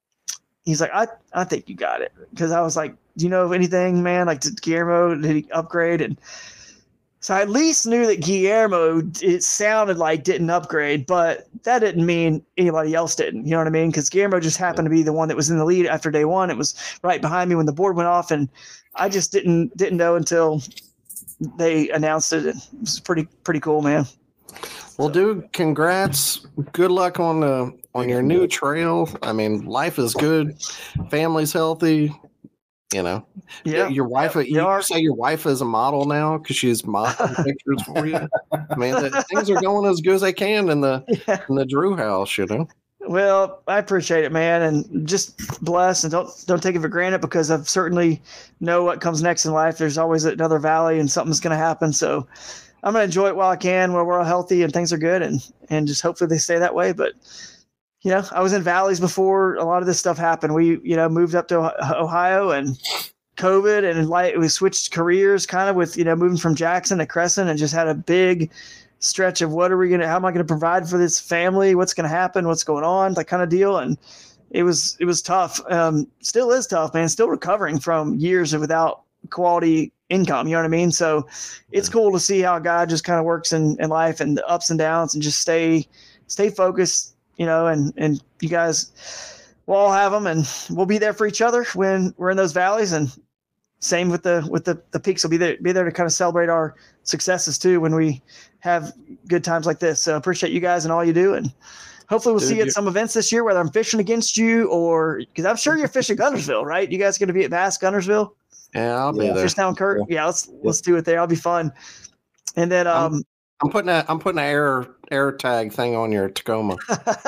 I think you got it. Because I was like, do you know of anything, man? Like, did Guillermo, did he upgrade? And so I at least knew that Guillermo, it sounded like, didn't upgrade, but that didn't mean anybody else didn't. You know what I mean? Because Guillermo just happened to be the one that was in the lead after day 1. It was right behind me when the board went off, and I just didn't know until they announced it. It was pretty cool, man. Well, dude, congrats. Good luck on your new trail. I mean, life is good. Family's healthy. Yeah. Your wife, you say your wife is a model now because she's modeling pictures for you. I mean, things are going as good as they can in the Drew house, Well, I appreciate it, man, and just bless, and don't take it for granted, because I've certainly know what comes next in life. There's always another valley, and something's going to happen. So I'm going to enjoy it while I can, while we're all healthy and things are good, and just hopefully they stay that way. But I was in valleys before a lot of this stuff happened. We, moved up to Ohio, and COVID, and we switched careers kind of with, moving from Jackson to Crescent, and just had a big stretch of how am I going to provide for this family? What's going to happen? What's going on? That kind of deal. And it was tough. Still is tough, man. Still recovering from years of without quality income. You know what I mean? So it's cool to see how God just kind of works in life, and the ups and downs, and just stay focused, and you guys we'll all have them, and we'll be there for each other when we're in those valleys. And same with the peaks. Will be there to kind of celebrate our successes too when we have good times like this. So appreciate you guys and all you do, and hopefully we'll see you at some events this year, whether I'm fishing against you or because I'm sure you're fishing Guntersville, right? You guys going to be at Bass Guntersville? Yeah, I'll be there. Fish Town Kirk. Yeah, let's do it there. I'll be fun. And then I'm putting an air tag thing on your Tacoma.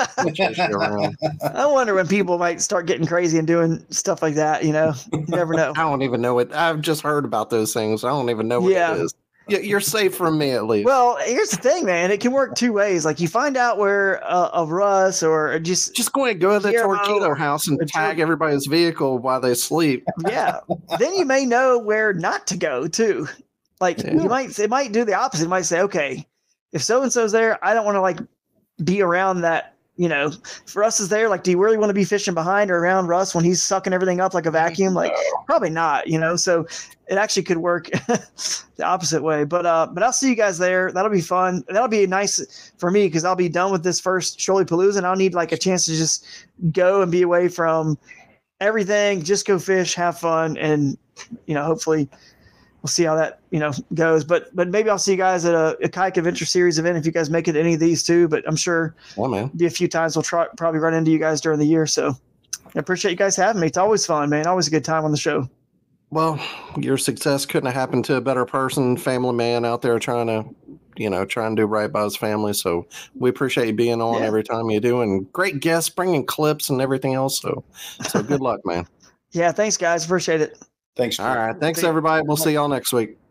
I wonder when people might start getting crazy and doing stuff like that. You never know. I don't even know it. I've just heard about those things. I don't even know what it is. You're safe from me at least. Well, here's the thing, man. It can work two ways. Like you find out where a Russ or just go to the Torpedo House and tag everybody's vehicle while they sleep. Yeah. Then you may know where not to go too. Like it might do the opposite. It might say, okay, if so-and-so's there, I don't want to like be around that, if Russ is there, like, do you really want to be fishing behind or around Russ when he's sucking everything up like a vacuum? Like probably not, so it actually could work the opposite way, but I'll see you guys there. That'll be fun. That'll be nice for me because I'll be done with this first Shoaly-Palooza and I'll need like a chance to just go and be away from everything, just go fish, have fun. And, hopefully we'll see how that, goes. But maybe I'll see you guys at a Kayak Adventure Series event if you guys make it to any of these too. But I'm sure be a few times we'll probably run into you guys during the year. So I appreciate you guys having me. It's always fun, man. Always a good time on the show. Well, your success couldn't have happened to a better person, family man out there trying to do right by his family. So we appreciate you being on every time you do, and great guests, bringing clips and everything else. So good luck, man. Yeah. Thanks guys. Appreciate it. Thanks. All right. Thanks everybody. We'll see y'all next week.